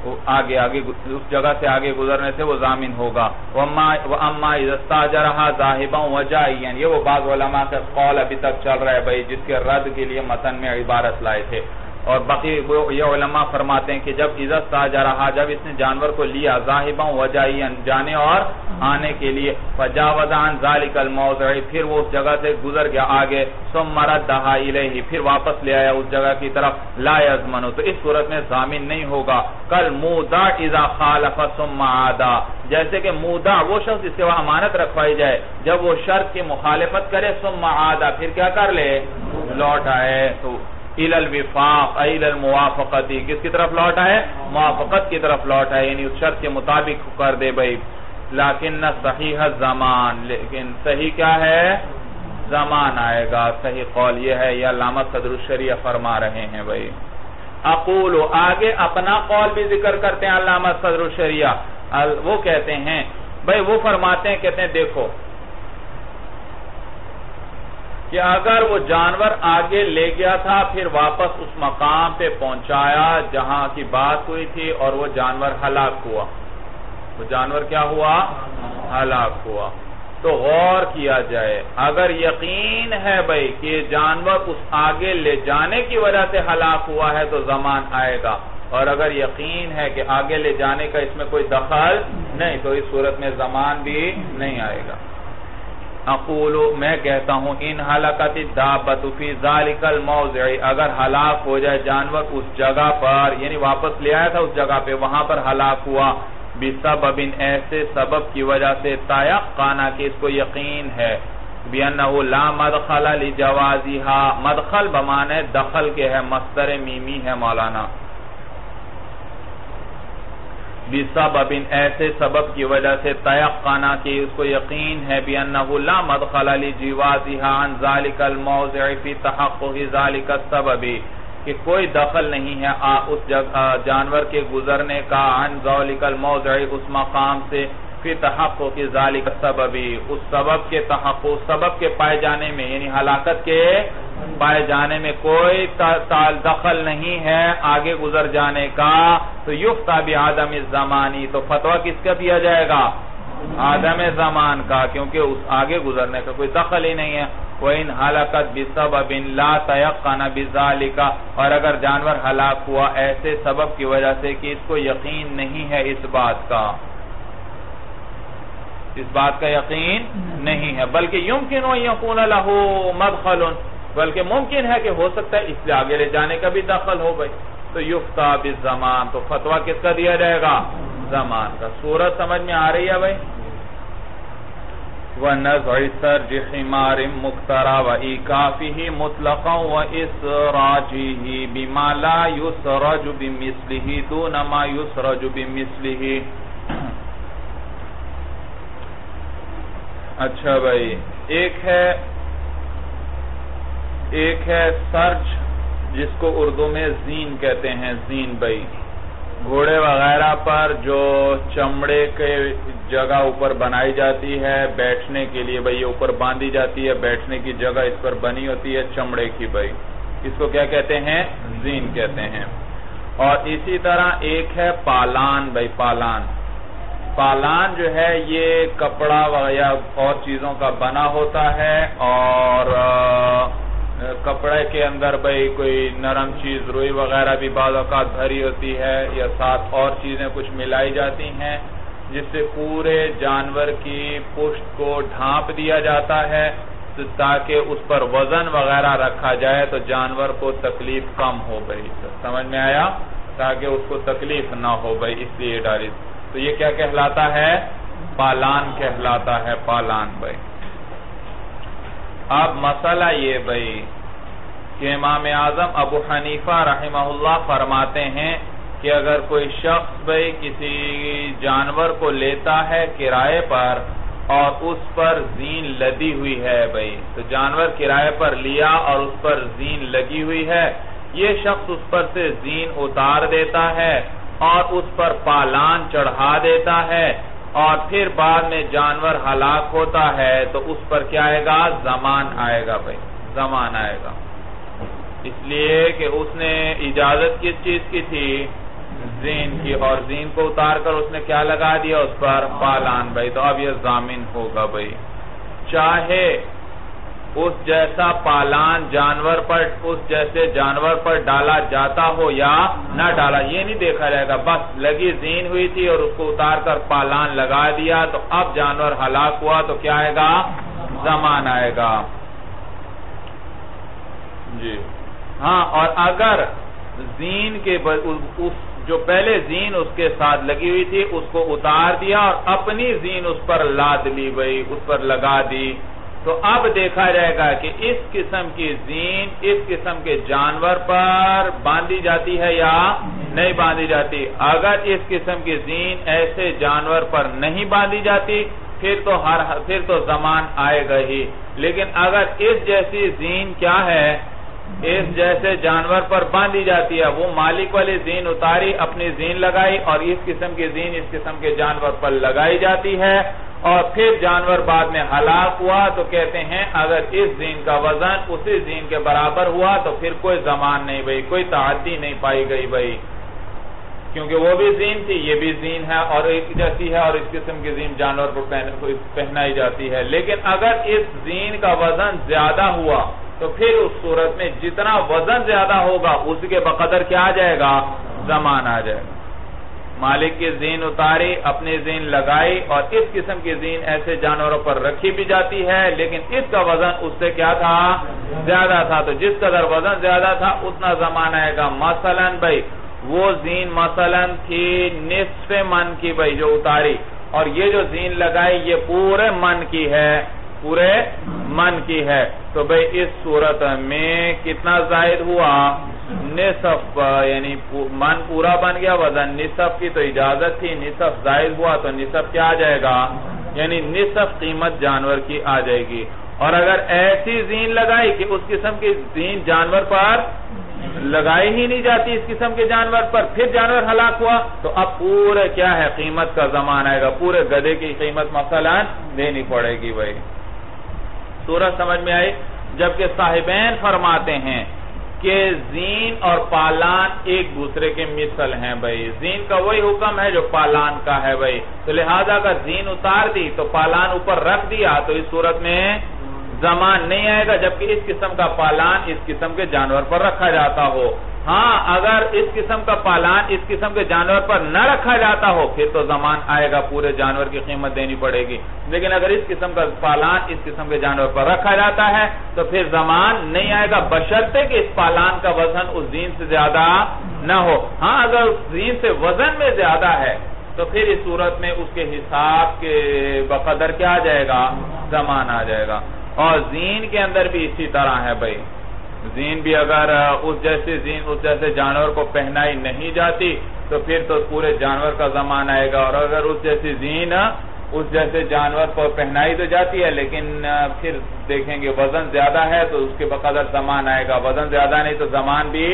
آگے اس جگہ سے آگے گزرنے سے وہ ضامن ہوگا. وَأَمَّا إِذَا اسْتَأْجَرَهَا ذَاهِبًا وَجَائِيًا، یہ وہ بعض علماء کا قول ابھی تک چل رہا ہے بھائی، جس کے رد کے لیے متن میں عبارت لائے تھے. اور باقی یہ علماء فرماتے ہیں کہ جب اذا استاجرها، جب اس نے جانور کو لیا ذاہبا وجائیا، جانے اور آنے کے لیے، فجاوز عن ذلك الموضع، پھر وہ اس جگہ سے گزر گیا آگے، ثم ردها الیہ، پھر واپس لے آیا اس جگہ کی طرف، لا یضمن، تو اس صورت میں ضامن نہیں ہوگا. کل مودع اذا خالف ثم عاد، جیسے کہ مودع وہ شخص جس سے وہ امانت رکھوائی جائے، جب وہ شرط کی مخالفت کرے ثم عاد، پھر کیا کر لے، لوٹ آئے، تو الى الوفاق الى الموافقتی، کس کی طرف لوٹ آئے، موافقت کی طرف لوٹ آئے، یعنی اس شرط کے مطابق کر دے بھئی. لیکن صحیح الزمان، لیکن صحیح کیا ہے، زمان آئے گا. صحیح قول یہ ہے، یہ علامہ صدر الشریعہ فرما رہے ہیں بھئی. اقول، آگے اپنا قول بھی ذکر کرتے ہیں علامہ صدر الشریعہ. وہ کہتے ہیں بھئی، وہ فرماتے ہیں، کہتے ہیں دیکھو کہ اگر وہ جانور آگے لے گیا تھا، پھر واپس اس مقام پہ پہنچایا جہاں کی بات ہوئی تھی، اور وہ جانور ہلاک ہوا، وہ جانور کیا ہوا، ہلاک ہوا، تو غور کیا جائے. اگر یقین ہے بھئی کہ یہ جانور اس آگے لے جانے کی وجہ سے ہلاک ہوا ہے تو زمان آئے گا، اور اگر یقین ہے کہ آگے لے جانے کا اس میں کوئی دخل نہیں تو اس صورت میں زمان بھی نہیں آئے گا. اقولو، میں کہتا ہوں، ان ہلاکت الدابۃ فی ذالک الموضع، اگر ہلاک ہو جائے جانور اس جگہ پر، یعنی واپس لے آیا تھا اس جگہ پہ، وہاں پر ہلاک ہوا، بسبب، ایسے سبب کی وجہ سے، تیقن، کہ اس کو یقین ہے، بِأَنَّهُ لَا مَدْخَلَ لِجَوَازِهَا، مدخل بمانے دخل کے ہے، مصدر میمی ہے مولانا. بسبب، ایسے سبب کی وجہ سے، تیقن، کہ اس کو یقین ہے، بِأَنَّهُ لَا مَدْخَلَ لِجَوَازِهَا عَنْ ذَلِكَ الْمَوْضِعِ فِي تَحَقُّقِ ذَلِكَ السَّبَبِ، کہ کوئی دخل نہیں ہے اس جانور کے گزرنے کا، عن ذَلِكَ الْمَوْضِعِ، اس مقام سے، فی تحقق ذالک السبب، اس سبب کے تحقق، سبب کے پائے جانے میں، یعنی ہلاکت کے پائے جانے میں کوئی دخل نہیں ہے آگے گزر جانے کا، تو یفتیٰ بعدم الزمانی، تو فتویٰ کس کا دیا جائے گا، عدم زمان کا، کیونکہ اس آگے گزرنے کا کوئی دخل ہی نہیں ہے. وَإِنْ هَلَكَتْ بِسَبَبٍ لَا تَيَقَّنَ بِذَلِكَ، اور اگر جانور ہلاک ہوا ایسے سبب کی وجہ سے کہ اس کو یقین نہیں ہے اس بات کا، اس بات کا یقین نہیں ہے، بلکہ يُمْكِنُ أَن يَكُونَ لَهُ مَدْخَلٌ، بلکہ ممکن ہے کہ ہو سکتا ہے اس سے آگے لے جانے کا بھی دخل ہو گئی، تو یفتیٰ بالزمان، تو فتویٰ کس کا دیا جائے گا، زمان کا. صورت سمجھ میں آ رہی ہے بھائی. وَنَزْعِ سَرْجِ حِمَارٍ مُقْتَرَى وَإِيقَافِهِ مُطْلَقًا وَإِسْرَاجِهِ بِمَا لَا يُسْرَجُ بِمِثْلِهِ دُونَ مَا يُسْرَجُ بِمِثْلِهِ. اچھا بھائی، ایک ہے سرج، جس کو اردو میں زین کہتے ہیں. زین بھائی، گھوڑے وغیرہ پر جو چمڑے کے جگہ اوپر بنائی جاتی ہے بیٹھنے کے لیے بھائی، یہ اوپر باندھی جاتی ہے، بیٹھنے کی جگہ اس پر بنی ہوتی ہے چمڑے کی بھائی، اس کو کیا کہتے ہیں، زین کہتے ہیں. اور اسی طرح ایک ہے پالان بھائی. پالان جو ہے یہ کپڑا یا اور چیزوں کا بنا ہوتا ہے، اور کپڑے کے اندر بھائی کوئی نرم چیز، روئی وغیرہ بھی بعض اوقات بھری ہوتی ہے، یا ساتھ اور چیزیں کچھ ملائی جاتی ہیں، جس سے پورے جانور کی پشت کو ڈھانپ دیا جاتا ہے تاکہ اس پر وزن وغیرہ رکھا جائے تو جانور کو تکلیف کم ہو بھائی. سمجھ میں آیا، تاکہ اس کو تکلیف نہ ہو بھائی، اس لیے ڈالی. تو یہ کیا کہلاتا ہے، پالان کہلاتا ہے، پالان بھائی. اب مسئلہ یہ بھائی کہ امام اعظم ابو حنیفہ رحمہ اللہ فرماتے ہیں کہ اگر کوئی شخص بھائی کسی جانور کو لیتا ہے کرائے پر اور اس پر زین لدی ہوئی ہے بھائی، تو جانور کرائے پر لیا اور اس پر زین لگی ہوئی ہے، یہ شخص اس پر سے زین اتار دیتا ہے اور اس پر پالان چڑھا دیتا ہے، اور پھر بعد میں جانور ہلاک ہوتا ہے تو اس پر کیا آئے گا، زمان آئے گا بھائی، زمان آئے گا. اس لیے کہ اس نے اجازت کس چیز کی تھی، زین کی، اور زین کو اتار کر اس نے کیا لگا دیا اس پر؟ پالان بھائی. تو اب یہ ضامن ہوگا بھائی. چاہے اس جیسا پالان جانور پر، اس جیسے جانور پر ڈالا جاتا ہو یا نہ ڈالا، یہ نہیں دیکھا جائے گا. بس لگی زین ہوئی تھی اور اس کو اتار کر پالان لگا دیا تو اب جانور ہلاک ہوا تو کیا آئے گا؟ ضمان آئے گا. جی ہاں، اور اگر زین کے جو پہلے زین اس کے ساتھ لگی ہوئی تھی اس کو اتار دیا اور اپنی زین اس پر لاد لی بھائی، اس پر لگا دی، تو اب دیکھا جائے گا کہ اس قسم کی زین اس قسم کے جانور پر باندھی جاتی ہے یا نہیں باندھی جاتی. اگر اس قسم کی زین ایسے جانور پر نہیں باندھی جاتی پھر تو ضمان آئے گا ہی. لیکن اگر اس جیسی زین کیا ہے، اس جیسے جانور پر باندھی جاتی ہے، وہ مالک والی زین اتاری، اپنی زین لگائی، اور اس قسم کی زین اس قسم کے جانور پر لگائی جاتی ہے، اور پھر جانور بعد میں ہلاک ہوا، تو کہتے ہیں اگر اس زین کا وزن اسی زین کے برابر ہوا تو پھر کوئی ضمان نہیں بھائی، کوئی تعدی نہیں پائی گئی بھائی، کیونکہ وہ بھی زین تھی، یہ بھی زین ہے اور ایک جیسی ہے، اور اس قسم کی زین جانور پر پہنائی جاتی ہے. لیکن اگر اس زین کا وزن زیادہ ہوا تو پھر اس صورت میں جتنا وزن زیادہ ہوگا اس کے بقدر کیا آ جائے گا؟ ضمان آ جائے گا. مالک کی زین اتاری، اپنی زین لگائی، اور اس قسم کی زین ایسے جانوروں پر رکھی بھی جاتی ہے لیکن اس کا وزن اس سے کیا تھا؟ زیادہ تھا. تو جس قدر وزن زیادہ تھا اتنا ضمان آئے گا. مثلا بھائی وہ زین مثلا تھی نصف من کی بھائی جو اتاری، اور یہ جو زین لگائی یہ پورے من کی ہے، پورے من کی ہے، تو بھئی اس صورت میں کتنا زائد ہوا؟ نصف، یعنی من پورا بن گیا، وزن نصف کی تو اجازت تھی، نصف زائد ہوا تو نصف کیا آ جائے گا؟ یعنی نصف قیمت جانور کی آ جائے گی. اور اگر ایسی زین لگائی کہ اس قسم کی زین جانور پر لگائی ہی نہیں جاتی اس قسم کے جانور پر، پھر جانور ہلاک ہوا تو اب پورے کیا ہے؟ قیمت کا ضمان آئے گا. پورے گدھے کی قیمت مثلا دینی پڑے گی بھائی. صورت سمجھ میں آئی؟ جبکہ صاحبین فرماتے ہیں کہ زین اور پالان ایک دوسرے کے مثل ہیں بھائی. زین کا وہی حکم ہے جو پالان کا ہے بھائی، تو لہذا اگر زین اتار دی تو پالان اوپر رکھ دیا تو اس صورت میں ضمان نہیں آئے گا، جبکہ اس قسم کا پالان اس قسم کے جانور پر رکھا جاتا ہو. ہاں اگر اس قسم کا پالان اس قسم کے جانور پر نہ رکھا جاتا ہو پھر تو ضمان آئے گا، پورے جانور کی قیمت دینی پڑے گی. لیکن اگر اس قسم کا پالان اس قسم کے جانور پر رکھا جاتا ہے تو پھر ضمان نہیں آئے گا، بشرطے کہ اس پالان کا وزن اس زین سے زیادہ نہ ہو. ہاں اگر اس زین سے وزن میں زیادہ ہے تو پھر اس صورت میں اس کے حساب کے بقدر کیا آ جائے گا؟ ضمان آ جائے گا. اور زین کے اندر بھی اسی طرح ہے بھائی. زین بھی اگر اس جیسے جانور کو پہنائی نہیں جاتی تو پھر تو پورے جانور کا ضمان آئے گا. اور اگر اس جیسی زین اس جیسے جانور کو پہنائی تو جاتی ہے لیکن پھر دیکھیں گے وزن زیادہ ہے تو اس کے بقدر ضمان آئے گا، وزن زیادہ نہیں تو ضمان بھی.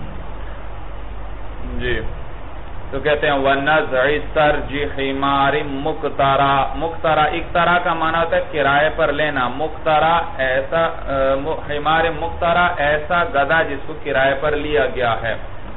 جی تو کہتے ہیں وَنَزْعِ سَرْجِ حِمَارٍ مُقْتَرَا. مقترا اقترا کا معنی ہوتا ہے کرائے پر لینا. مقترا ایسا، حمار مقترا ایسا گدھا جس کو کرائے پر لیا گیا ہے.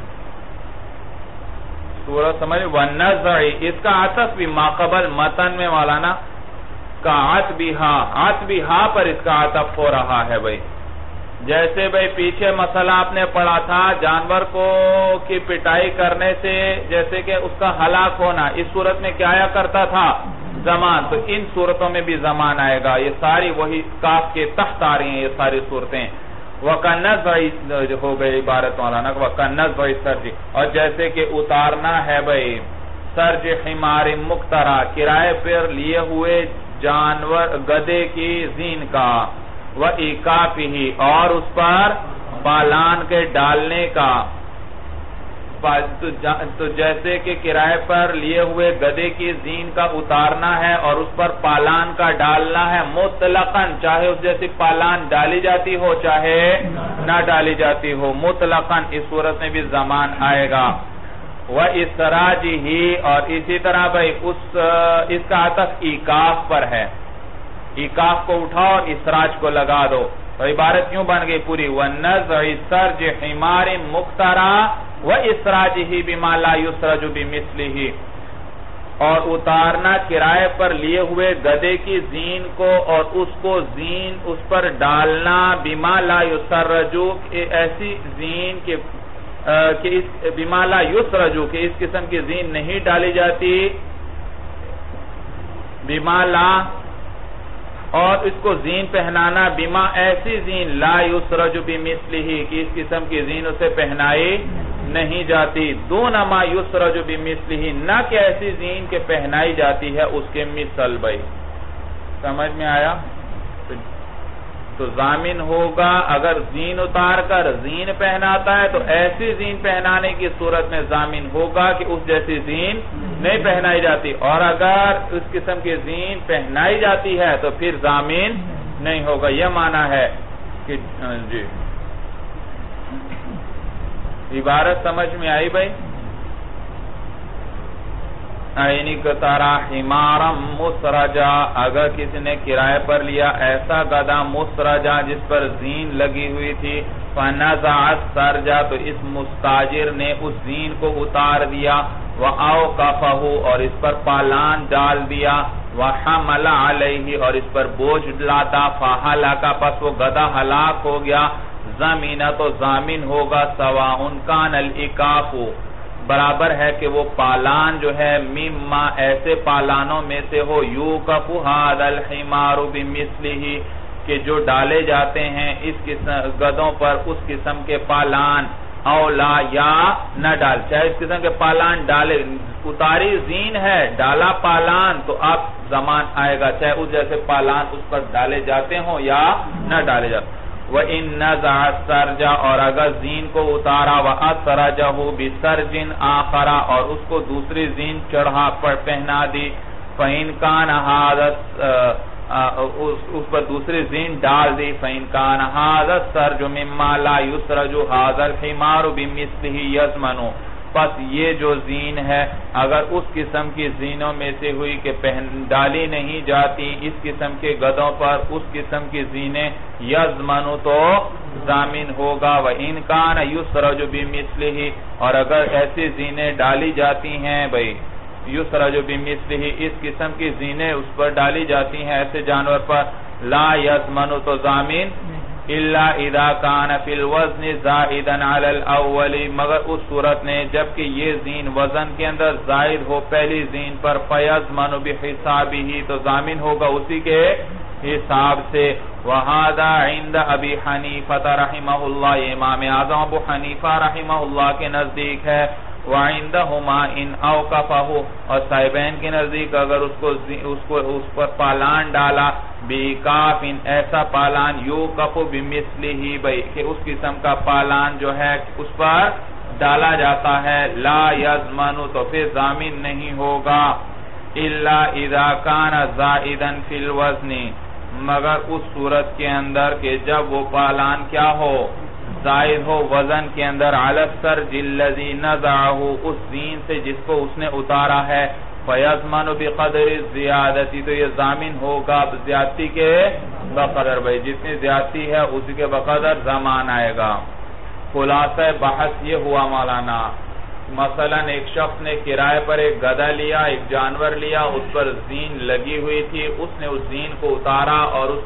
سورہ سمجھ. وَنَزْعِ اس کا عطف بھی ماقبل متن میں مولانا کا عطبہا پر اس کا عطف ہو رہا ہے بھائی. جیسے بھائی پیچھے مسئلہ آپ نے پڑھا تھا جانور کو کی پٹائی کرنے سے جیسے کہ اس کا ہلاک ہونا، اس صورت میں کیا آیا کرتا تھا؟ ضمان. تو ان صورتوں میں بھی ضمان آئے گا. یہ ساری وہی کاف کے تحت آ رہی ہیں یہ ساری صورتیں. وَكَنَّزْعِ ہو گئی عبارت مولانا وَكَنَّزْعِ سَرْجِ. اور جیسے کہ اتارنا ہے بھائی سرج حمار مقترا، کرائے پر لیے ہوئے جانور گدھے کی زین کا، وَإِقَافِهِ اور اس پر پالان کے ڈالنے کا. تو جیسے کہ کرائے پر لیے ہوئے گدھے کی زین کا اتارنا ہے اور اس پر پالان کا ڈالنا ہے مطلقاً، چاہے اس جیسی پالان ڈالی جاتی ہو چاہے نہ ڈالی جاتی ہو، مطلقاً اس صورت میں بھی ضمان آئے گا. وَإِسْرَاجِهِ اور اسی طرح بھائی اس کا عطف ایقاف پر ہے. ایقاف کو اٹھاؤ اور اسراج کو لگا دو. تو عبارت کیوں بن گئی پوری وَنَّزْعِ سَرْجِ حِمَارٍ مُقْتَرَى وَإِسْرَاجِهِ بِمَا لَا يُسْرَجُ بِمِثْلِهِ، اور اتارنا کرائے پر لیے ہوئے گدے کی زین کو اور اس کو زین اس پر ڈالنا بِمَا لَا يُسْرَجُ، ایسی زین کہ بِمَا لَا يُسْرَجُ کہ اس قسم کی زین نہیں ڈالی جاتی، بِمَا لَا، اور اس کو زین پہنانا بِمَا ایسی زین لَا يُسْرَجُ بِمِثْلِهِ کہ اس قسم کی زین اسے پہنائی نہیں جاتی، دون ما یسرج بمثلہ، نہ کہ ایسی زین کے پہنائی جاتی ہے اس کے مثل بھائی، سمجھ میں آیا؟ تو ضامن ہوگا اگر زین اتار کر زین پہناتا ہے تو ایسی زین پہنانے کی صورت میں ضامن ہوگا کہ اس جیسی زین نہیں پہنائی جاتی، اور اگر اس قسم کی زین پہنائی جاتی ہے تو پھر ضامن نہیں ہوگا، یہ معنی ہے کہ جی عبارت سمجھ میں آئی بھائی؟ اِنِقْتَرَى حِمَارًا مُسْرَجًا، اگر کسی نے کرائے پر لیا ایسا گدھا مسرجا جس پر زین لگی ہوئی تھی، فَنَزَعَ السَّرْجَ، تو اس مستاجر نے اس زین کو اتار دیا، وَأَوْقَفَهُ، اور اس پر پالان ڈال دیا، وَحَمَلَ عَلَيْهِ، اور اس پر بوجھ لاتا، فَحَلَقَ، پس وہ گدھا ہلاک ہو گیا، زمینہ تو ضامن ہوگا، سواءن کان الإکاف، برابر ہے کہ وہ پالان جو ہے مما ایسے پالانوں میں سے ہو، یوکف ھذا الحمار بمثلہ، کہ جو ڈالے جاتے ہیں اس گدوں پر اس قسم کے پالان، اولا یا نہ ڈال، چاہے اس قسم کے پالان ڈالے، اتاری زین ہے ڈالا پالان تو اب زمان آئے گا، چاہے اس جیسے پالان اس پر ڈالے جاتے ہوں یا نہ ڈالے جاتے ہیں۔ وَإِن نَزَعَ السَّرْجَ، اور اگر زین کو اتارا، وَأَسْرَجَهُ بِسَرْجٍ آخَرَ، اور اس کو دوسری زین چڑھا پر پہنا دی، فَإِن كَانَ هَذَا، اس پر دوسری زین ڈال دی، فَإِن كَانَ هَذَا السَّرْجُ مِمَّا لَا يُسْرَجُ هَذَا الْحِمَارُ بِمِثْلِهِ يَزْمَنُ، پس یہ جو زین ہے اگر اس قسم کی زینوں میں سے ہوئی کہ ڈالی نہیں جاتی اس قسم کے گدوں پر اس قسم کی زینیں، یزمن تو ضامن ہوگا، وَإِن كَانَ يُسْرَجُ بِمِثْلِهِ، اور اگر ایسی زینیں ڈالی جاتی ہیں بھئی، یُسْرَجُ بِمِثْلِهِ اس قسم کی زینیں اس پر ڈالی جاتی ہیں ایسے جانور پر، لا یزمن تو ضامن، الا اذا كان في الوزن زائدا على الاول، مگر اس صورت میں جبکہ یہ زین وزن کے اندر زائد ہو پہلی زین پر، فیضمن بحسابه تو ضامن ہوگا اسی کے حساب سے، وهذا عند ابی حنیفہ رحمہ اللہ، یہ امام اعظم ابو حنیفہ رحمہ اللہ کے نزدیک ہے، وعندهما ان اوقفه، اور صاحبین کے نزدیک اگر اس پر پالان ڈالا، بیکافن ایسا پالان، یوقف بمثلہ بھئی کہ اس قسم کا پالان جو ہے اس پر ڈالا جاتا ہے، لا یضمن تو پھر ضامن نہیں ہوگا، الا اذا كان زائدا فی الوزن، مگر اس صورت کے اندر کہ جب وہ پالان کیا ہو، زائد ہو وزن کے اندر، علی السرج الذی نزعہ اس زین سے جس کو اس نے اتارا ہے، فیضمن بقدر الزیادتی تو یہ ضامن ہوگا زیادتی کے بقدر، بھئی جتنی زیادتی ہے اسی کے بقدر زمان آئے گا۔ خلاصہ بحث یہ ہوا مولانا، مثلا ایک شخص نے کرائے پر ایک گدھا لیا، ایک جانور لیا، اس پر زین لگی ہوئی تھی، اس نے اس زین کو اتارا اور اس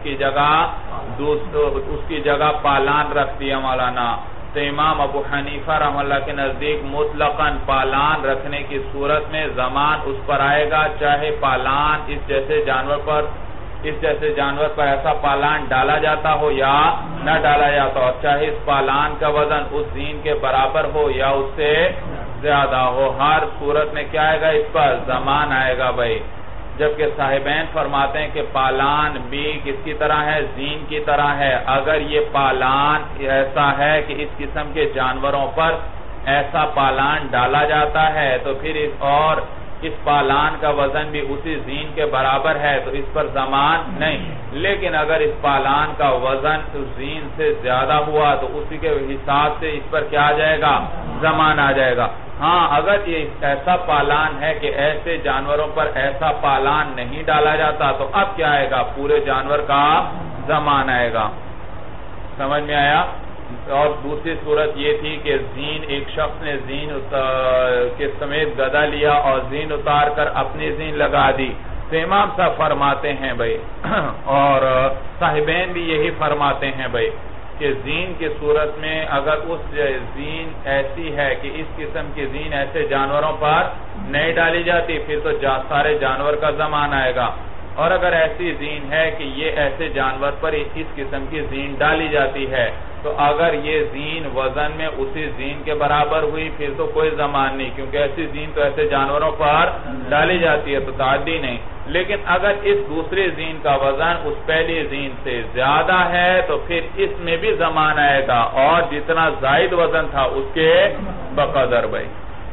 کی جگہ پالان رکھ دیا مولانا، تو امام ابو حنیفہ رحمہ اللہ کے نزدیک مطلقاً پالان رکھنے کی صورت میں زمان اس پر آئے گا، چاہے پالان اس جیسے جانور پر ایسا پالان ڈالا جاتا ہو یا نہ ڈالا جاتا ہو، چاہے اس پالان کا وزن اس زین کے برابر ہو یا اس سے زیادہ ہو، ہر صورت میں کیا آئے گا اس پر زمان آئے گا بھائی۔ جبکہ صاحبین فرماتے ہیں کہ پالان بھی کس کی طرح ہے، زین کی طرح ہے، اگر یہ پالان ایسا ہے کہ اس قسم کے جانوروں پر ایسا پالان ڈالا جاتا ہے تو پھر اس پالان کا وزن بھی اسی زین کے برابر ہے تو اس پر زمان نہیں، لیکن اگر اس پالان کا وزن اس زین سے زیادہ ہوا تو اسی کے حساب سے اس پر کیا آ جائے گا، زمان آ جائے گا۔ ہاں اگر یہ ایسا پالان ہے کہ ایسے جانوروں پر ایسا پالان نہیں ڈالا جاتا تو اب کیا آئے گا، پورے جانور کا زمان آئے گا۔ سمجھ میں آیا؟ اور دوسری صورت یہ تھی کہ زین، ایک شخص نے زین کے سمیت گدا لیا اور زین اتار کر اپنی زین لگا دی. تو امام صاحب فرماتے ہیں بھائی اور صاحبین بھی یہی فرماتے ہیں بھائی کہ زین کی صورت میں اگر اس زین ایسی ہے کہ اس قسم کی زین ایسے جانوروں پر نہیں ڈالی جاتی پھر تو سارے جانور کا زمان آئے گا، اور اگر ایسی زین ہے کہ یہ ایسے جانور پر اس قسم کی زین ڈالی جاتی ہے تو اگر یہ زین وزن میں اسی زین کے برابر ہوئی پھر تو کوئی زمان نہیں، کیونکہ ایسی زین تو ایسے جانوروں پر ڈالی جاتی ہے تو تعدی نہیں. لیکن اگر اس دوسری زین کا وزن اس پہلی زین سے زیادہ ہے تو پھر اس میں بھی زمان آئے گا، اور جتنا زائد وزن تھا اس کے بقدر بھائی.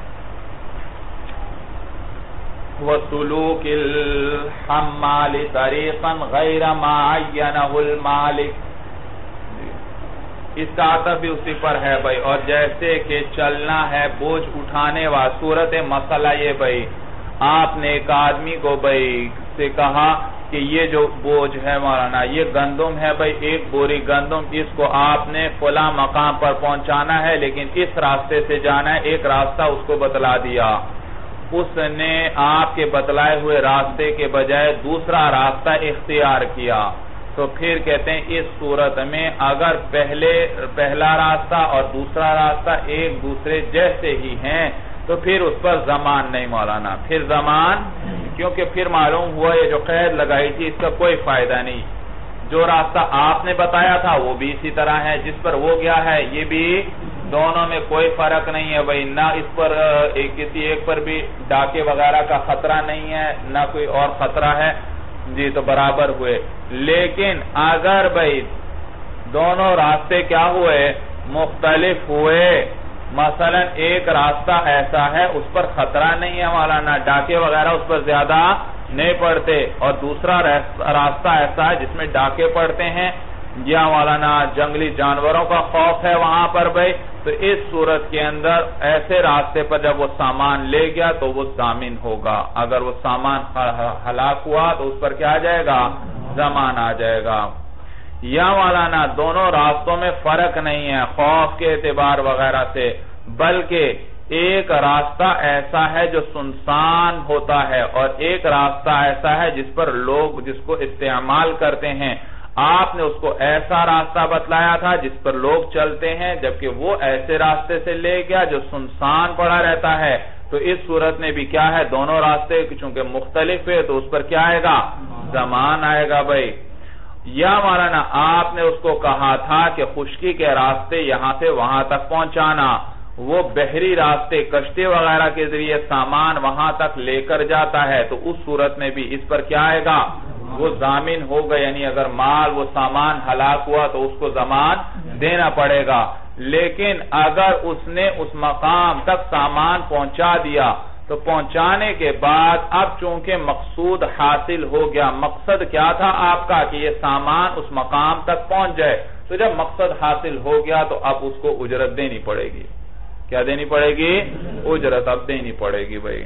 وَسُلُوكِ الْحَمَّالِ طَرِيقًا غَيْرَ مَا عَيَّنَهُ الْمَالِكِ، اس کا عطف بھی اسی پر ہے بھائی. اور جیسے کہ چلنا ہے بوجھ اٹھانے والا، صورت مسئلہ یہ بھائی آپ نے ایک آدمی کو بھائی سے کہا کہ یہ جو بوجھ ہے مولانا یہ گندم ہے بھائی، ایک بوری گندم، اس کو آپ نے فلاں مقام پر پہنچانا ہے لیکن اس راستے سے جانا ہے. ایک راستہ اس کو بتلا دیا، اس نے آپ کے بتلائے ہوئے راستے کے بجائے دوسرا راستہ اختیار کیا. تو پھر کہتے ہیں اس صورت میں اگر پہلا راستہ اور دوسرا راستہ ایک دوسرے جیسے ہی ہیں تو پھر اس پر زمان نہیں مولانا، پھر زمان، کیونکہ پھر معلوم ہوا یہ جو قید لگائی تھی اس کا کوئی فائدہ نہیں. جو راستہ آپ نے بتایا تھا وہ بھی اسی طرح ہے، جس پر وہ گیا ہے یہ بھی، دونوں میں کوئی فرق نہیں ہے بھائی. نہ اس پر کسی ایک پر بھی ڈاکے وغیرہ کا خطرہ نہیں ہے نہ کوئی اور خطرہ ہے جی، تو برابر ہوئے. لیکن اگر بھائی دونوں راستے کیا ہوئے، مختلف ہوئے، مثلا ایک راستہ ایسا ہے اس پر خطرہ نہیں ہے مولانا، ڈاکے وغیرہ اس پر زیادہ نہیں پڑتے، اور دوسرا راستہ ایسا ہے جس میں ڈاکے پڑتے ہیں یا مولانا جنگلی جانوروں کا خوف ہے وہاں پر بھائی، تو اس صورت کے اندر ایسے راستے پر جب وہ سامان لے گیا تو وہ ضامن ہوگا. اگر وہ سامان ہلاک ہوا تو اس پر کیا آ جائے گا، زمان آ جائے گا. یا مولانا دونوں راستوں میں فرق نہیں ہے خوف کے اعتبار وغیرہ سے، بلکہ ایک راستہ ایسا ہے جو سنسان ہوتا ہے اور ایک راستہ ایسا ہے جس پر لوگ جس کو استعمال کرتے ہیں. آپ نے اس کو ایسا راستہ بتلایا تھا جس پر لوگ چلتے ہیں، جبکہ وہ ایسے راستے سے لے گیا جو سنسان پڑا رہتا ہے. تو اس صورت میں بھی کیا ہے، دونوں راستے چونکہ مختلف ہے تو اس پر کیا آئے گا، زمان آئے گا بھائی. یا مولانا آپ نے اس کو کہا تھا کہ خشکی کے راستے یہاں سے وہاں تک پہنچانا، وہ بحری راستے کشتی وغیرہ کے ذریعے سامان وہاں تک لے کر جاتا ہے، تو اس صورت میں بھی اس پر کیا آئے گا، وہ ضامن ہوگا. یعنی اگر مال وہ سامان ہلاک ہوا تو اس کو زمان دینا پڑے گا. لیکن اگر اس نے اس مقام تک سامان پہنچا دیا تو پہنچانے کے بعد اب چونکہ مقصود حاصل ہو گیا، مقصد کیا تھا آپ کا کہ یہ سامان اس مقام تک پہنچ جائے، تو جب مقصد حاصل ہو گیا تو اب اس کو اجرت دینی پڑے گی. کیا دینی پڑے گی، اجرت اب دینی پڑے گی بھائی.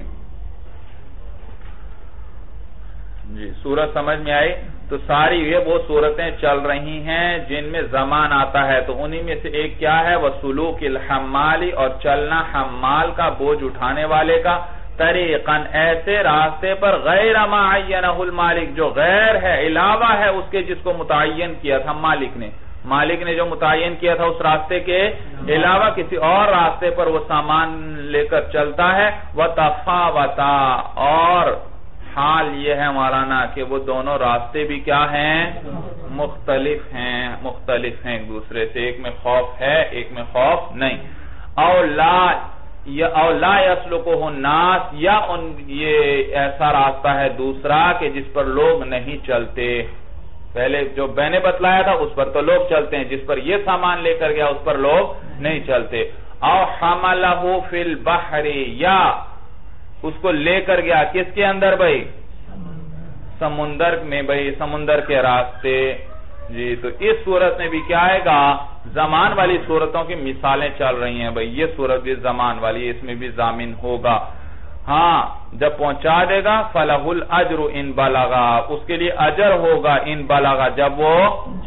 جی صورت سمجھ میں آئی؟ تو ساری یہ وہ صورتیں چل رہی ہیں جن میں زمان آتا ہے، تو انہی میں سے ایک کیا ہے، وَسُلُوكِ الْحَمَّالِ، اور چلنا حمال کا، بوجھ اٹھانے والے کا، طریقاً ایسے راستے پر غیر ما عینہ المالک، جو غیر ہے، علاوہ ہے اس کے جس کو متعین کیا تھا مالک نے جو متعین کیا تھا اس راستے کے علاوہ کسی اور راستے پر وہ سامان لے کر چلتا ہے. وَتَفَاوَتَا، اور حال یہ ہے مولانا کہ وہ دونوں راستے بھی کیا ہیں، مختلف ہیں ایک دوسرے سے، ایک میں خوف ہے ایک میں خوف نہیں. او لا يسلكه الناس، یا یہ ایسا راستہ ہے دوسرا کہ جس پر لوگ نہیں چلتے. پہلے جو میں نے بتلایا تھا اس پر تو لوگ چلتے ہیں، جس پر یہ سامان لے کر گیا اس پر لوگ نہیں چلتے. او حملہ فی البحر، یا اس کو لے کر گیا کس کے اندر بھائی، سمندر میں بھائی، سمندر کے راستے. جی تو اس صورت میں بھی کیا آئے گا، زمان والی صورتوں کی مثالیں چل رہی ہیں بھائی. یہ صورت بھی زمان والی، اس میں بھی ضامن ہوگا. ہاں جب پہنچا دے گا فَلَهُ الْأَجْرُ إِن بَلَغَا، اس کے لیے اجر ہوگا ان بلغا، جب وہ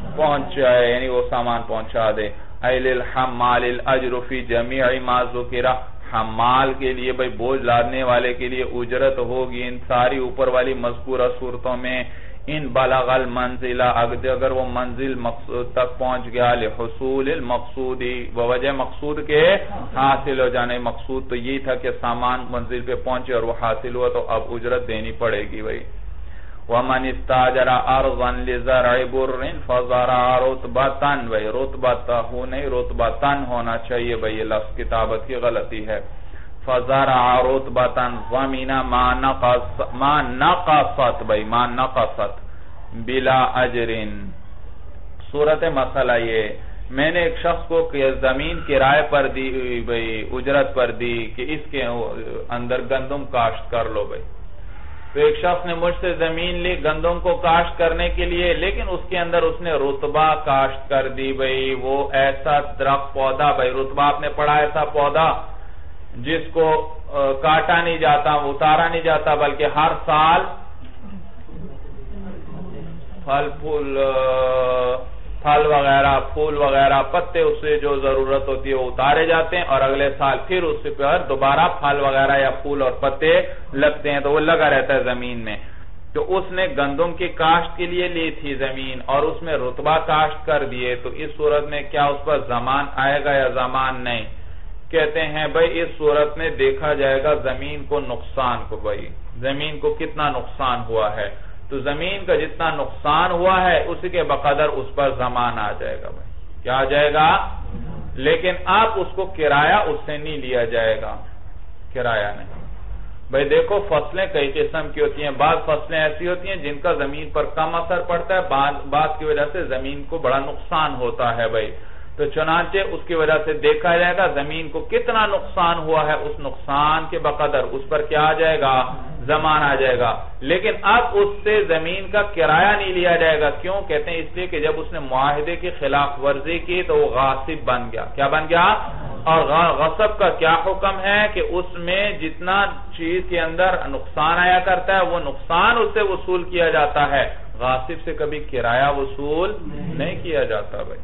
پہنچائے، یعنی وہ سامان پہنچا دے. للحمال الاجر فی جمیع ما ذکر، حمال کے لیے بھئی بوجھ لادنے والے کے لیے اجرت ہوگی ان ساری اوپر والی مذکورہ صورتوں میں. ان بلغ المنزلہ، اگر وہ منزل مقصود تک پہنچ گیا، لحصول المقصودی، بوجہ مقصود کے حاصل ہو جانے. مقصود تو یہی تھا کہ سامان منزل پہ پہنچے اور وہ حاصل ہوا تو اب اجرت دینی پڑے گی بھئی. وَمَنِ اسْتَاجَرَ أَرْضًا لِزَرْعِ بُرٍّ فَزَرَعَ رُطْبَةً، بھئی رطبتہ نہیں رطبتن ہونا چاہیے بھئی، یہ لفظ کتابت کی غلطی ہے. فَزَرَعَ رُطْبَةً ضَمِنَ مَا نَقَصَتْ، بھئی ما نقصت بلا اجرٍ. صورت مسئلہ یہ، میں نے ایک شخص کو زمین کرائے پر دی بھئی، اجرت پر دی کہ اس کے اندر گندم کاشت کر لو بھئی. تو ایک شخص نے مجھ سے زمین لی گندم کو کاشت کرنے کے لیے، لیکن اس کے اندر اس نے رتبہ کاشت کر دی بھئی. وہ ایسا درخت پودا بھئی، رتبہ آپ نے پڑھا ایسا پودا جس کو کاٹا نہیں جاتا، اتارا نہیں جاتا، بلکہ ہر سال پھل وغیرہ، پھول وغیرہ، پتے اسے جو ضرورت ہوتی ہے وہ اتارے جاتے ہیں اور اگلے سال پھر اس پر دوبارہ پھل وغیرہ یا پھول اور پتے لگتے ہیں، تو وہ لگا رہتا ہے زمین میں. تو اس نے گندم کی کاشت کے لیے لی تھی زمین اور اس میں رتبہ کاشت کر دیے، تو اس صورت میں کیا اس پر زمان آئے گا یا زمان نہیں؟ کہتے ہیں بھئی اس صورت میں دیکھا جائے گا زمین کو نقصان کو، بھئی زمین کو کتنا نقصان ہوا ہے. تو زمین کا جتنا نقصان ہوا ہے اسی کے بقدر اس پر زمان آ جائے گا بھئی. کیا آ جائے گا؟ لیکن آپ اس کو کرایہ اس سے نہیں لیا جائے گا، کرایہ نہیں. بھئی دیکھو فصلیں کئی قسم کی ہوتی ہیں، بعض فصلیں ایسی ہوتی ہیں جن کا زمین پر کم اثر پڑتا ہے، بعض کی وجہ سے زمین کو بڑا نقصان ہوتا ہے بھئی. تو چنانچہ اس کی وجہ سے دیکھا جائے گا زمین کو کتنا نقصان ہوا ہے، اس نقصان کے بقدر اس پر کیا آ جائے گا؟ زمان آ جائے گا. لیکن اب اس سے زمین کا کرایہ نہیں لیا جائے گا. کیوں؟ کہتے ہیں اس لیے کہ جب اس نے معاہدے کی خلاف ورزی کی تو وہ غاصب بن گیا. کیا بن گیا؟ اور غصب کا کیا حکم ہے کہ اس میں جتنا چیز کے اندر نقصان آیا کرتا ہے وہ نقصان اس سے وصول کیا جاتا ہے، غاصب سے کبھی کرایہ وصول نہیں کیا جاتا بھائی.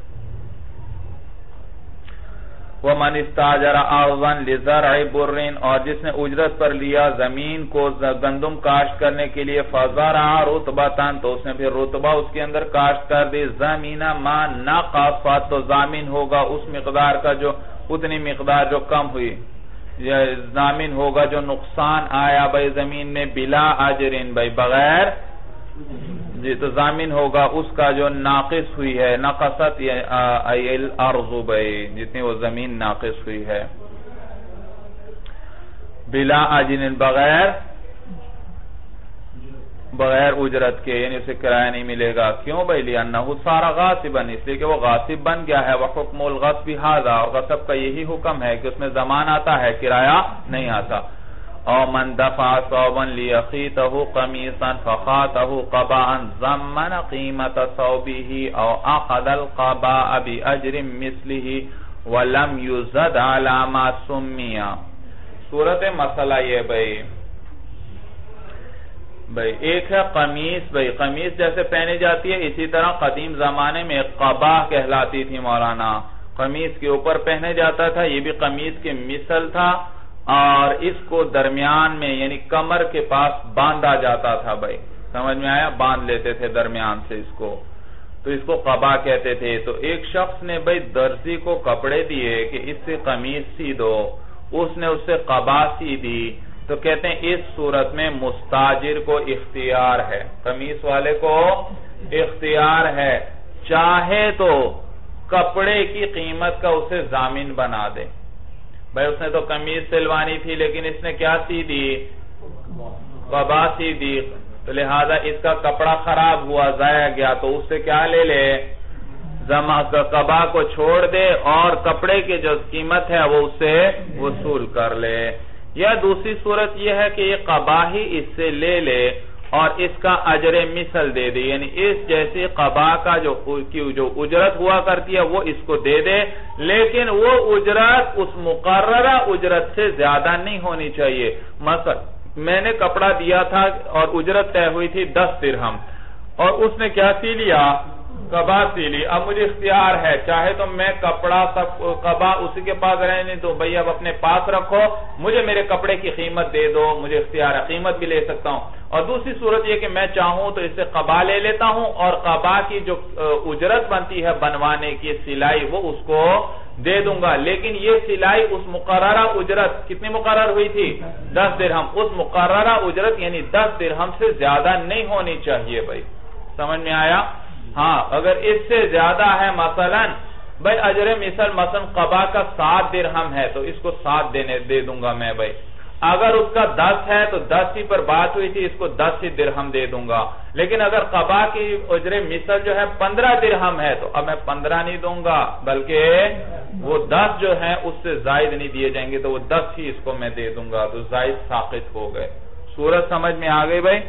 وَمَنِ اسْتَاجَرَ أَرْضًا لِزَرْعِ بُرٍّ، اور جس نے اجرت پر لیا زمین کو گندم کاشت کرنے کے لیے، فَزَرَعَ رُطْبَةً، تو اس نے پھر رتبہ اس کے اندر کاشت کر دی. زَمِنَ مَا نَقَصَتْ، تو ضامن ہوگا اس مقدار کا جو اتنی مقدار جو کم ہوئی، ضامن ہوگا جو نقصان آیا بھائی زمین میں، بلا اجرن، بھائی بغیر جی، تو ضامن ہوگا اس کا جو ناقص ہوئی ہے. نقصت الارض، بھائی جتنی وہ زمین ناقص ہوئی ہے، بلا اجرن، بغیر اجرت کے، یعنی اسے کرایہ نہیں ملے گا. کیوں بھائی؟ لِأَنَّهُ صَارَ غَاصِبًا، اس لیے کہ وہ غاصب بن گیا ہے. وَحُكْمُ الْغَصْبِ هَذَا، اور غصب کا یہی حکم ہے کہ اس میں زمان آتا ہے، کرایہ نہیں آتا. او من دفع ثوبا لِيَخِيطَهُ قَمِيصًا فَخَاطَهُ قَبَاءً ضَمَّنَ قِيمَةَ ثَوْبِهِ او أَخَذَ الْقَبَاءَ بِأَجْرٍ مِثْلِهِ وَلَمْ يُزَدْ عَلَى مَا سُمِّيَ. صورت مسئلہ یہ بھئی ایک ہے قمیص، بھئی قمیص جیسے پہنی جاتی ہے اسی طرح قدیم زمانے میں قبا کہلاتی تھی مولانا، قمیص کے اوپر پہنے جاتا تھا، یہ بھی قمیص کے مثل تھا اور اس کو درمیان میں یعنی کمر کے پاس باندھا جاتا تھا. بھئی سمجھ میں آیا؟ باندھ لیتے تھے درمیان سے اس کو، تو اس کو قبا کہتے تھے. تو ایک شخص نے بھئی درزی کو کپڑے دیے کہ اس سے قمیص سی دو، اس نے اس سے قبا سی دی. تو کہتے ہیں اس صورت میں مستاجر کو اختیار ہے، قمیص والے کو اختیار ہے، چاہے تو کپڑے کی قیمت کا اسے ضامن بنا دے. بھائی اس نے تو قمیص سلوانی تھی لیکن اس نے کیا سی دی؟ قبا سی دی، تو لہذا اس کا کپڑا خراب ہوا، ضائع گیا، تو اس سے کیا لے لے؟ قبا کو چھوڑ دے اور کپڑے کی جو قیمت ہے وہ اس سے وصول کر لے. یا دوسری صورت یہ ہے کہ یہ قبا ہی اس سے لے لے اور اس کا اجر مثل دے دے، یعنی اس جیسی قبا کا جو اجرت ہوا کرتی ہے وہ اس کو دے دے، لیکن وہ اجرت اس مقررہ اجرت سے زیادہ نہیں ہونی چاہیے. مثلا میں نے کپڑا دیا تھا اور اجرت طے ہوئی تھی 10 درہم اور اس نے کیا سی لیا؟ قبا سی لی، اب مجھے اختیار ہے، چاہے تو میں کپڑا قبا اسی کے پاس رہنے دو، بھئی اب اپنے پاس رکھو، مجھے میرے کپڑے کی قیمت دے دو، مجھے اختیار ہے، قیمت بھی لے سکتا ہوں۔ اور دوسری صورت یہ کہ میں چاہوں تو اس سے قبا لے لیتا ہوں اور قبا کی جو اجرت بنتی ہے بنوانے کی سلائی وہ اس کو دے دوں گا، لیکن یہ سلائی اس مقررہ اجرت کتنی مقرر ہوئی تھی؟ 10 درہم، اس مقررہ اجرت یعنی 10 درہم سے زیادہ نہیں ہونی چاہیے بھائی، سمجھ میں آیا؟ ہاں اگر اس سے زیادہ ہے مثلا بھائی اجر مثل مثلا قبا کا 7 درہم ہے تو اس کو 7 دے دوں گا میں بھائی، اگر اس کا 10 ہے تو 10 ہی پر بات ہوئی تھی، اس کو 10 ہی درہم دے دوں گا، لیکن اگر قبا کی اجر مثل جو ہے 15 درہم ہے تو اب میں 15 نہیں دوں گا بلکہ وہ 10 جو ہے اس سے زائد نہیں دیے جائیں گے، تو وہ 10 ہی اس کو میں دے دوں گا، تو زائد ساقط ہو گئے۔ صورت سمجھ میں آ گئی بھائی؟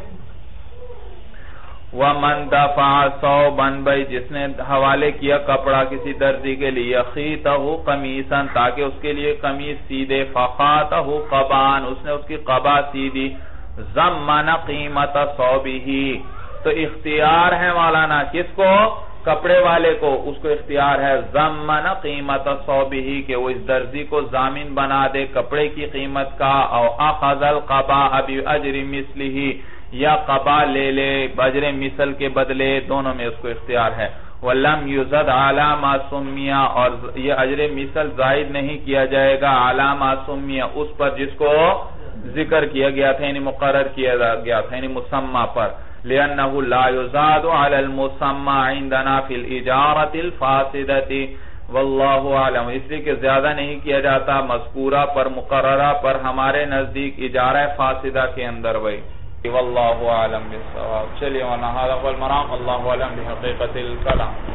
وَمَن دَفَعَ ثَوْبًا، بھائی جس نے حوالے کیا کپڑا کسی درزی کے لیے، خِيطَهُ قَمِيصًا تاکہ اس کے لیے قمیص سی دے، فَخَاطَهُ قَبًا اس نے اس کی قبا سی دی، ضَمَّنَ قِيمَةَ ثَوْبِهِ تو اختیار ہے مولانا کس کو؟ کپڑے والے کو، اس کو اختیار ہے ضَمَّنَ قِيمَةَ ثَوْبِهِ کہ وہ اس درزی کو ضامن بنا دے کپڑے کی قیمت کا، او أَخَذَ الْقَبَاءَ بِأَجْرِ مِثْلِهِ یا قبا لے لے بجر مثل کے بدلے، دونوں میں اس کو اختیار ہے۔ وَلَمْ يُزَدْ عَلَى مَا سُمِّيَ اور یہ اجر مثل زائد نہیں کیا جائے گا عَلَى مَا سُمِّيَ اس پر جس کو ذکر کیا گیا تھا یعنی مقرر کیا گیا تھا یعنی مسمى پر، لِأَنَّهُ لَا يُزَادُ عَلَى الْمُسَمَّى عِنْدَنَا فِي الْإِجَارَةِ الْفَاسِدَةِ وَاللَّهُ عَلَمُ اس لیے کہ زیادہ نہیں کیا جاتا مذکورہ پر مقررہ پر ہمارے نزدیک اجارہ فاسدہ کے اندر بھائی، واللہ اعلم بالصواب۔ چلیے ونہذا هو المرام، اللہ اعلم بحقیقت الکلام۔